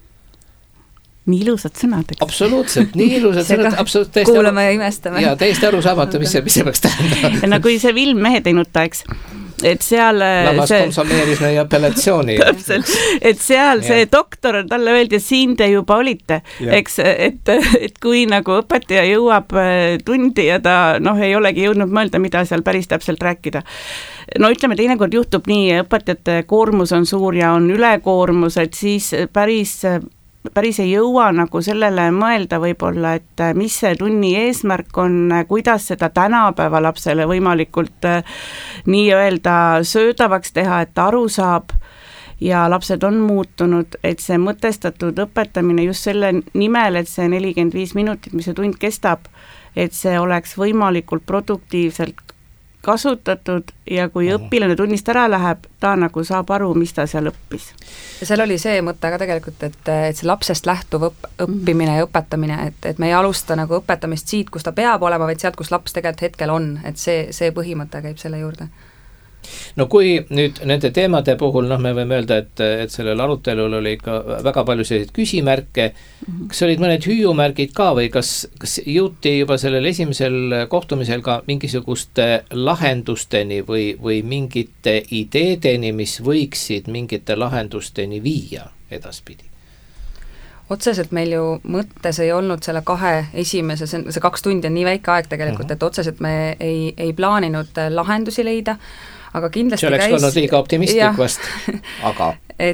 Nii ilusad sõnad, eks? Absoluutselt, nii ilusad sõnad. Kuulame ja imestame. Ja täiesti arusaamatu, mis see peaks tähendama. No kui see Vilm Mehe teinud ta, eks, et seal Lammas konsomeeris meie apellatsiooni. et seal see doktor on talle öeldi, siin te juba olite, eks, et kui nagu õpetaja jõuab tundi ja ta ei olegi jõudnud mõelda, mida seal päris täpselt rääkida. No ütleme, teinekord juhtub nii, õpetajate koormus on suur ja on ülekoormus, et siis päris ei jõua nagu sellele mõelda võib-olla, et mis see tunni eesmärk on, kuidas seda tänapäeva lapsele võimalikult nii-öelda söödavaks teha, et ta aru saab ja lapsed on muutunud, et see mõtestatud õpetamine just selle nimel, et see 45 minutit, mis see tund kestab, et see oleks võimalikult produktiivselt kasutatud ja kui õpilane tunnist ära läheb, ta nagu saab aru, mis ta seal õppis. Ja seal oli see mõte ka tegelikult, et see lapsest lähtuv õppimine ja õpetamine, et me ei alusta nagu õpetamist siit, kus ta peab olema, vaid sealt, kus laps tegelikult hetkel on, et see põhimõte käib selle juurde. No kui nüüd nende teemade puhul, me võime öelda, et sellel arutelul oli ka väga palju selliseid küsimärke, kas olid mõned hüüumärgid ka või kas jõuti juba sellel esimesel kohtumisel ka mingisuguste lahendusteni või mingite ideedeni, mis võiksid mingite lahendusteni viia edaspidi? Otseselt meil ju mõttes ei olnud selle see 2 tundi on nii väike aeg tegelikult, et otseselt me ei plaaninud lahendusi leida, aga kindlasti see oleks olnud liiga optimistlik vast, aga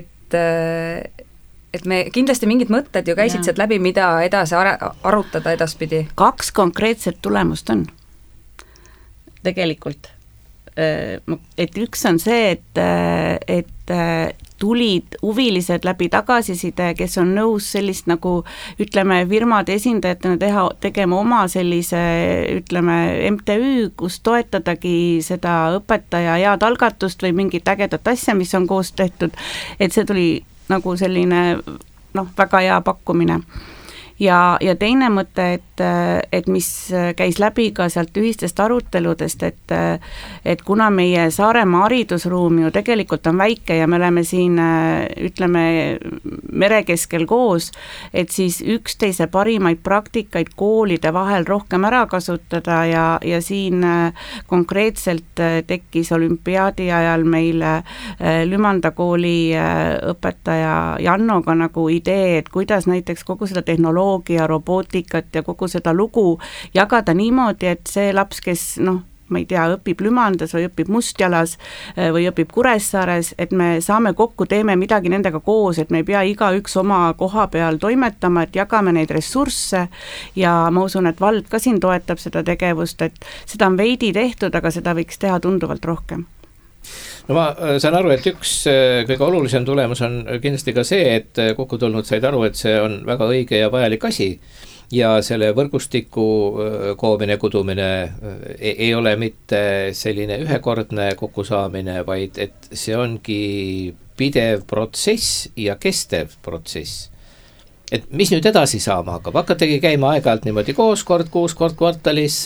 et me kindlasti mingid mõtted ju käisid sealt läbi, mida edasi arutada edaspidi. 2 konkreetset tulemust on tegelikult, et üks on see, et tulid huvilised läbi tagasiside, kes on nõus sellist nagu ütleme firmade esindajatena tegema oma sellise ütleme MTÜ, kus toetadagi seda õpetaja head algatust või mingit ägedat asja, mis on koos tehtud, et see tuli nagu selline väga hea pakkumine. ja teine mõte, et mis käis läbi ka sealt ühistest aruteludest, et kuna meie Saaremaa haridusruum ju tegelikult on väike ja me oleme siin, ütleme, mere keskel koos, et siis üksteise parimaid praktikaid koolide vahel rohkem ära kasutada ja siin konkreetselt tekkis olümpiaadi ajal meil Lümanda kooli õpetaja Jannoga nagu idee, et kuidas näiteks kogu seda tehnoloogia, robootikat ja kogu seda lugu jagada niimoodi, et see laps, kes ma ei tea, õpib Lümandas või õpib Mustjalas või õpib Kuressaares, et me saame kokku, teeme midagi nendega koos, et me ei pea igaüks oma koha peal toimetama, et jagame neid ressursse ja ma usun, et vald ka siin toetab seda tegevust, et seda on veidi tehtud, aga seda võiks teha tunduvalt rohkem. No ma saan aru, et üks kõige olulisem tulemus on kindlasti ka see, et kokku tulnud said aru, et see on väga õige ja vajalik asi ja selle võrgustiku koomine, kudumine ei ole mitte selline ühekordne kokkusaamine, vaid et see ongi pidev protsess ja kestev protsess. Et mis nüüd edasi saama hakkab? Hakkategi käima aeg-ajalt niimoodi koos, kord kvartalis,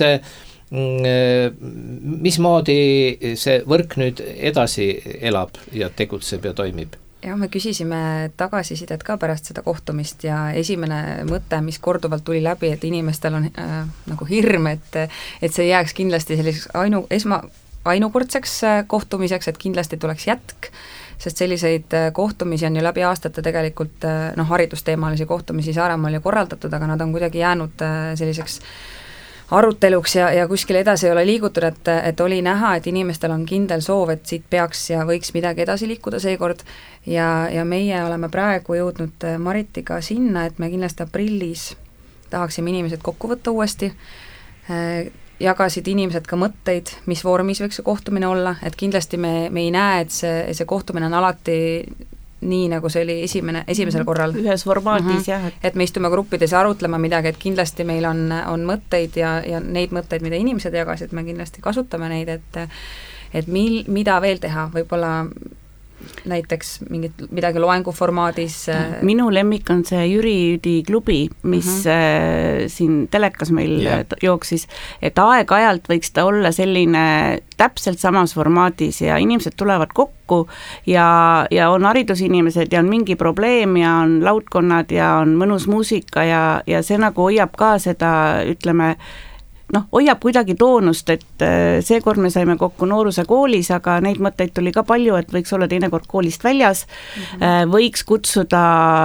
mismoodi see võrk nüüd edasi elab ja tegutseb ja toimib? Jah, me küsisime tagasisidet ka pärast seda kohtumist ja esimene mõte, mis korduvalt tuli läbi, et inimestel on nagu hirm, et see jääks kindlasti selliseks ainukordseks kohtumiseks, et kindlasti tuleks jätk, sest selliseid kohtumisi on ju läbi aastate tegelikult haridusteemalisi kohtumisi Saaremaal ju korraldatud, aga nad on kuidagi jäänud selliseks aruteluks ja kuskil edasi ei ole liigutud, et oli näha, et inimestel on kindel soov, et siit peaks ja võiks midagi edasi liikuda seekord ja meie oleme praegu jõudnud Maritiga sinna, et me kindlasti aprillis tahaksime inimesed kokku võtta uuesti, jagasid inimesed ka mõtteid, mis vormis võiks see kohtumine olla, et kindlasti me ei näe, et see kohtumine on alati nii, nagu see oli esimesel korral. Ühes formaadis, jah. Et me istume gruppides ja arutlema midagi, et kindlasti meil on mõtteid ja neid mõtteid, mida inimesed jagasid, me kindlasti kasutame neid, et mida veel teha, võib-olla näiteks midagi loengu formaadis. Minu lemmik on see Jüri Jüdi klubi, mis siin telekas meil jooksis, et aeg-ajalt võiks ta olla selline täpselt samas formaadis ja inimesed tulevad kokku ja on haridusinimesed ja on mingi probleem ja on laudkonnad ja on mõnus muusika ja see nagu hoiab ka seda, ütleme, hoiab kuidagi toonust, et seekord me saime kokku Nooruse koolis, aga neid mõtteid tuli ka palju, et võiks olla teinekord koolist väljas, võiks kutsuda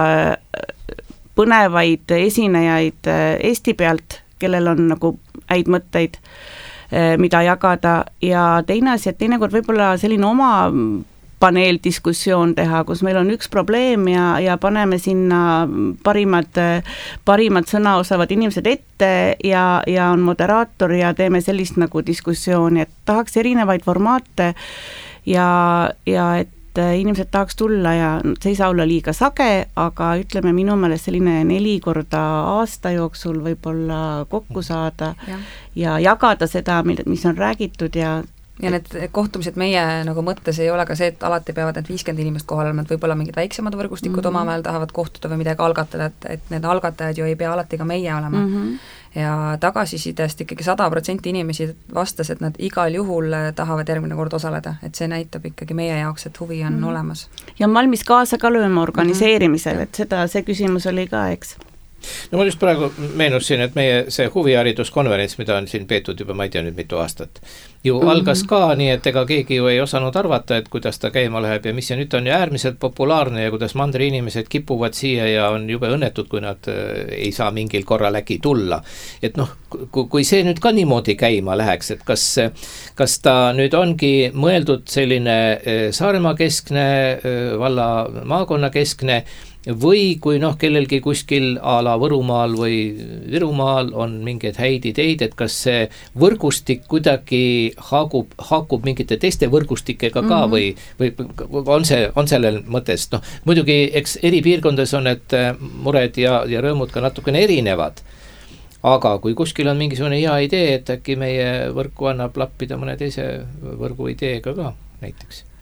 põnevaid esinejaid Eesti pealt, kellel on nagu häid mõtteid, mida jagada ja teine asi, et teinekord võib-olla selline oma paneeldiskussioon teha, kus meil on üks probleem ja paneme sinna parimad sõnaosavad inimesed ette ja on moderaator ja teeme sellist nagu diskussiooni, et tahaks erinevaid formaate ja et inimesed tahaks tulla ja see ei saa olla liiga sage, aga ütleme minu meelest selline 4 korda aasta jooksul võib-olla kokku saada ja jagada seda, mis on räägitud ja need kohtumised meie nagu mõttes ei ole ka see, et alati peavad need 50 inimest kohal olema, et võib-olla mingid väiksemad võrgustikud omavahel tahavad kohtuda või midagi algatada, et need algatajad ju ei pea alati ka meie olema. Ja tagasisidest ikkagi 100% inimesi vastas, et nad igal juhul tahavad järgmine kord osaleda, et see näitab ikkagi meie jaoks, et huvi on olemas. Ja on valmis kaasa ka lööma organiseerimisel, et see küsimus oli ka, eks. No ma just praegu meenusin, et meie see huvihariduskonverents, mida on siin peetud juba, ma ei tea nüüd mitu aastat, ju algas ka nii, et ega keegi ju ei osanud arvata, et kuidas ta käima läheb ja mis ja nüüd on ju äärmiselt populaarne ja kuidas mandri inimesed kipuvad siia ja on jube õnnetud, kui nad ei saa mingil korral äkki tulla. Et kui see nüüd ka niimoodi käima läheks, et kas ta nüüd ongi mõeldud selline Saaremaa keskne, valla maakonna keskne, või kui kellelgi kuskil a la Võrumaal või Virumaal on mingeid häid ideid, et kas see võrgustik kuidagi haakub mingite teiste võrgustikega ka või on sellel mõttes, muidugi eks eri piirkondades on need mured ja rõõmud ka natukene erinevad, aga kui kuskil on mingisugune hea idee, et äkki meie võrku annab lappida mõne teise võrgu ideega ka näiteks.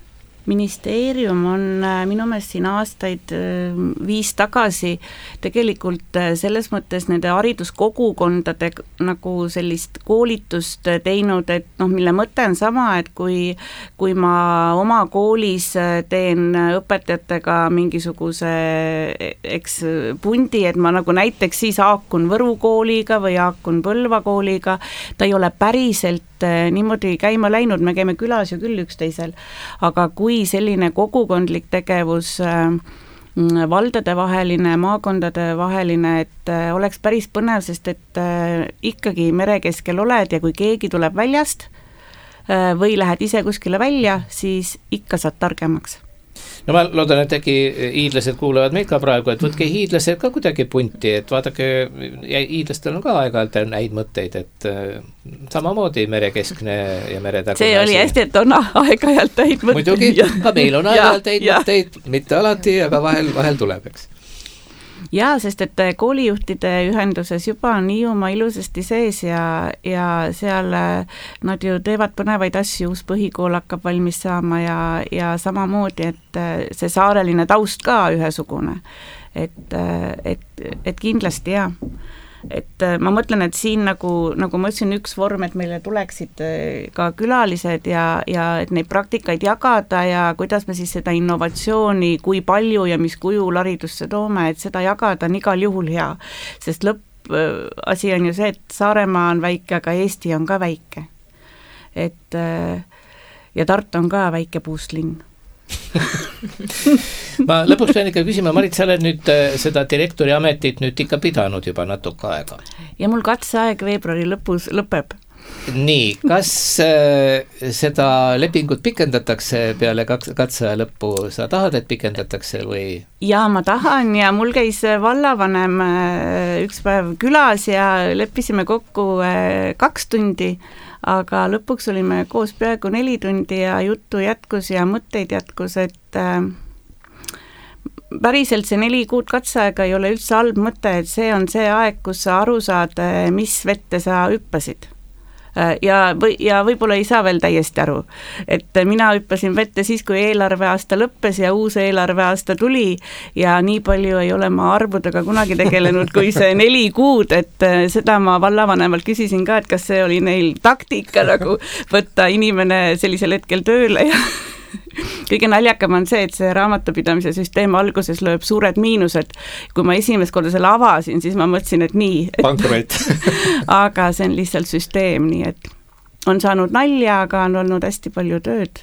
Ministeerium on minu meelest siin aastaid 5 tagasi tegelikult selles mõttes nende hariduskogukondade nagu sellist koolitust teinud, et mille mõte on sama, et kui ma oma koolis teen õpetajatega mingisuguse pundi, et ma nagu näiteks siis haakun Võru kooliga või haakun Põlva kooliga, ta ei ole päriselt niimoodi käima läinud, me käime külas ju küll üksteisel, aga kui selline kogukondlik tegevus valdade vaheline, maakondade vaheline, et oleks päris põnev, sest et ikkagi mere keskel oled ja kui keegi tuleb väljast või lähed ise kuskile välja, siis ikka saad targemaks. No ma loodan, et äkki hiidlased kuulevad meid ka praegu, et võtke hiidlased ka kuidagi punti, et vaadake, hiidlastel on ka aeg-ajalt häid mõtteid, et samamoodi merekeskne ja meretagune. See oli hästi, et on aeg-ajalt häid mõtteid. Muidugi, ka meil on aeg-ajalt häid mõtteid, mitte alati, aga vahel tuleb, eks. Jaa, sest et koolijuhtide ühenduses juba on Hiiumaa ilusasti sees ja seal nad ju teevad põnevaid asju, uus põhikool hakkab valmis saama ja samamoodi, et see saareline taust ka ühesugune. Et kindlasti jah. Et ma mõtlen, et siin nagu ma ütlesin, üks vorm, et meile tuleksid ka külalised ja et neid praktikaid jagada ja kuidas me siis seda innovatsiooni, kui palju ja mis kujul haridusse toome, et seda jagada on igal juhul hea, sest lõppasi on ju see, et Saaremaa on väike, aga Eesti on ka väike. Et ja Tartu on ka väike puustlinn. Ma lõpuks pean ikka küsima, Marit, sa oled nüüd seda direktori ametit nüüd ikka pidanud juba natuke aega. Ja mul katseaeg veebruari lõpus lõpeb. Nii, kas seda lepingut pikendatakse peale katseaja lõppu? Sa tahad, et pikendatakse või? Ja ma tahan ja mul käis vallavanem üks päev külas ja leppisime kokku 2 tundi, aga lõpuks olime koos peaaegu 4 tundi ja juttu jätkus ja mõtteid jätkus, et päriselt see 4 kuud katseaega ei ole üldse halb mõte, et see on see aeg, kus sa aru saad, mis vette sa hüppasid. Ja võib-olla ei saa veel täiesti aru, et mina hüppasin vette siis, kui eelarveaasta lõppes ja uus eelarveaasta tuli ja nii palju ei ole ma arvudega kunagi tegelenud kui see 4 kuud, et seda ma vallavanemalt küsisin ka, et kas see oli neil taktika nagu võtta inimene sellisel hetkel tööle ja kõige naljakam on see, et see raamatupidamise süsteem alguses lööb suured miinused. Kui ma esimest korda selle avasin, siis ma mõtlesin, et nii. Pankrot. Aga see on lihtsalt süsteem, nii et on saanud nalja, aga on olnud hästi palju tööd.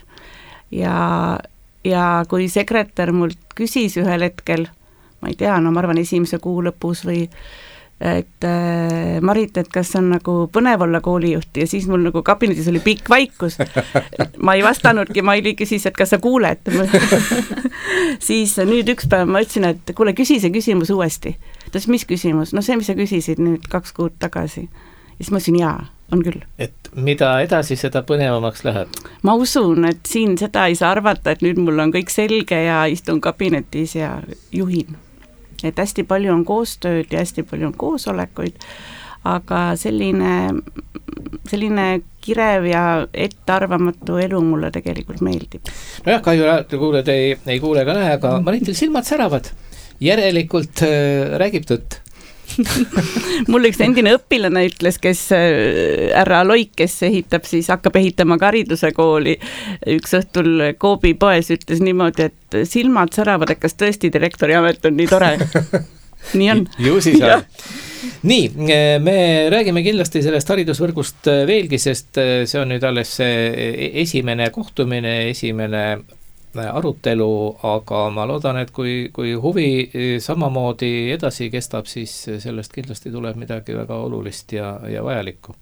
Ja kui sekretär mult küsis ühel hetkel, ma ei tea, ma arvan esimese kuu lõpus või et Marit, et kas on nagu põnev olla koolijuhti ja siis mul nagu kabinetis oli pikk vaikus. Ma ei vastanudki, Maili küsis, et kas sa kuuled. Siis nüüd üks päev ma ütlesin, et kuule, küsi see küsimus uuesti. Ta ütles, mis küsimus? No see, mis sa küsisid nüüd 2 kuud tagasi. Ja siis ma ütlesin, jaa, on küll. Et mida edasi, seda põnevamaks läheb? Ma usun, et siin seda ei saa arvata, et nüüd mul on kõik selge ja istun kabinetis ja juhin. Et hästi palju on koostööd ja hästi palju on koosolekuid, aga selline kirev ja ettearvamatu elu mulle tegelikult meeldib. Nojah, kahju kuuled ei kuule ka näe, aga Maritil silmad säravad. Järelikult räägib tõtt. Mul üks endine õpilane ütles, kes härra Loik, kes hakkab ehitama ka hariduse kooli, üks õhtul Koobi poes ütles niimoodi, et silmad säravad, et kas tõesti direktori amet on nii tore. Nii on. Ju siis on. Nii, me räägime kindlasti sellest haridusvõrgust veelgi, sest see on nüüd alles esimene kohtumine, esimene arutelu, aga ma loodan, et kui huvi samamoodi edasi kestab, siis sellest kindlasti tuleb midagi väga olulist ja vajalikku.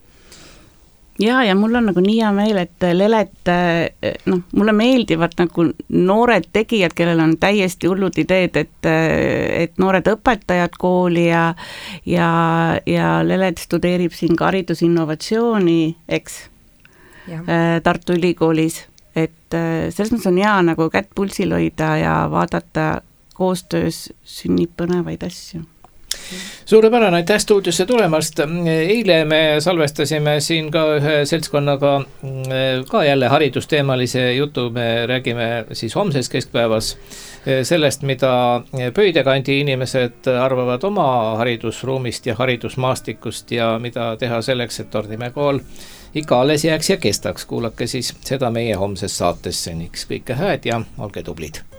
Ja mul on nagu nii hea meel, et Lelet, mulle meeldivad nagu noored tegijad, kellel on täiesti hullud ideed, et noored õpetajad kooli ja Lelet studeerib siin ka haridusinnovatsiooni, eks, Tartu Ülikoolis. Et selles mõttes on hea nagu kätt pulsil hoida ja vaadata koostöös sünnib põnevaid asju. Suurepärane, aitäh stuudiosse tulemast. Eile me salvestasime siin ka ühe seltskonnaga ka jälle haridusteemalise jutu. Me räägime siis homses keskpäevas sellest, mida Pöide kandi inimesed arvavad oma haridusruumist ja haridusmaastikust ja mida teha selleks, et Tornimäe kool ikka alles jääks ja kestaks. Kuulake siis seda meie homses saates. Seniks kõike hääd ja olge tublid.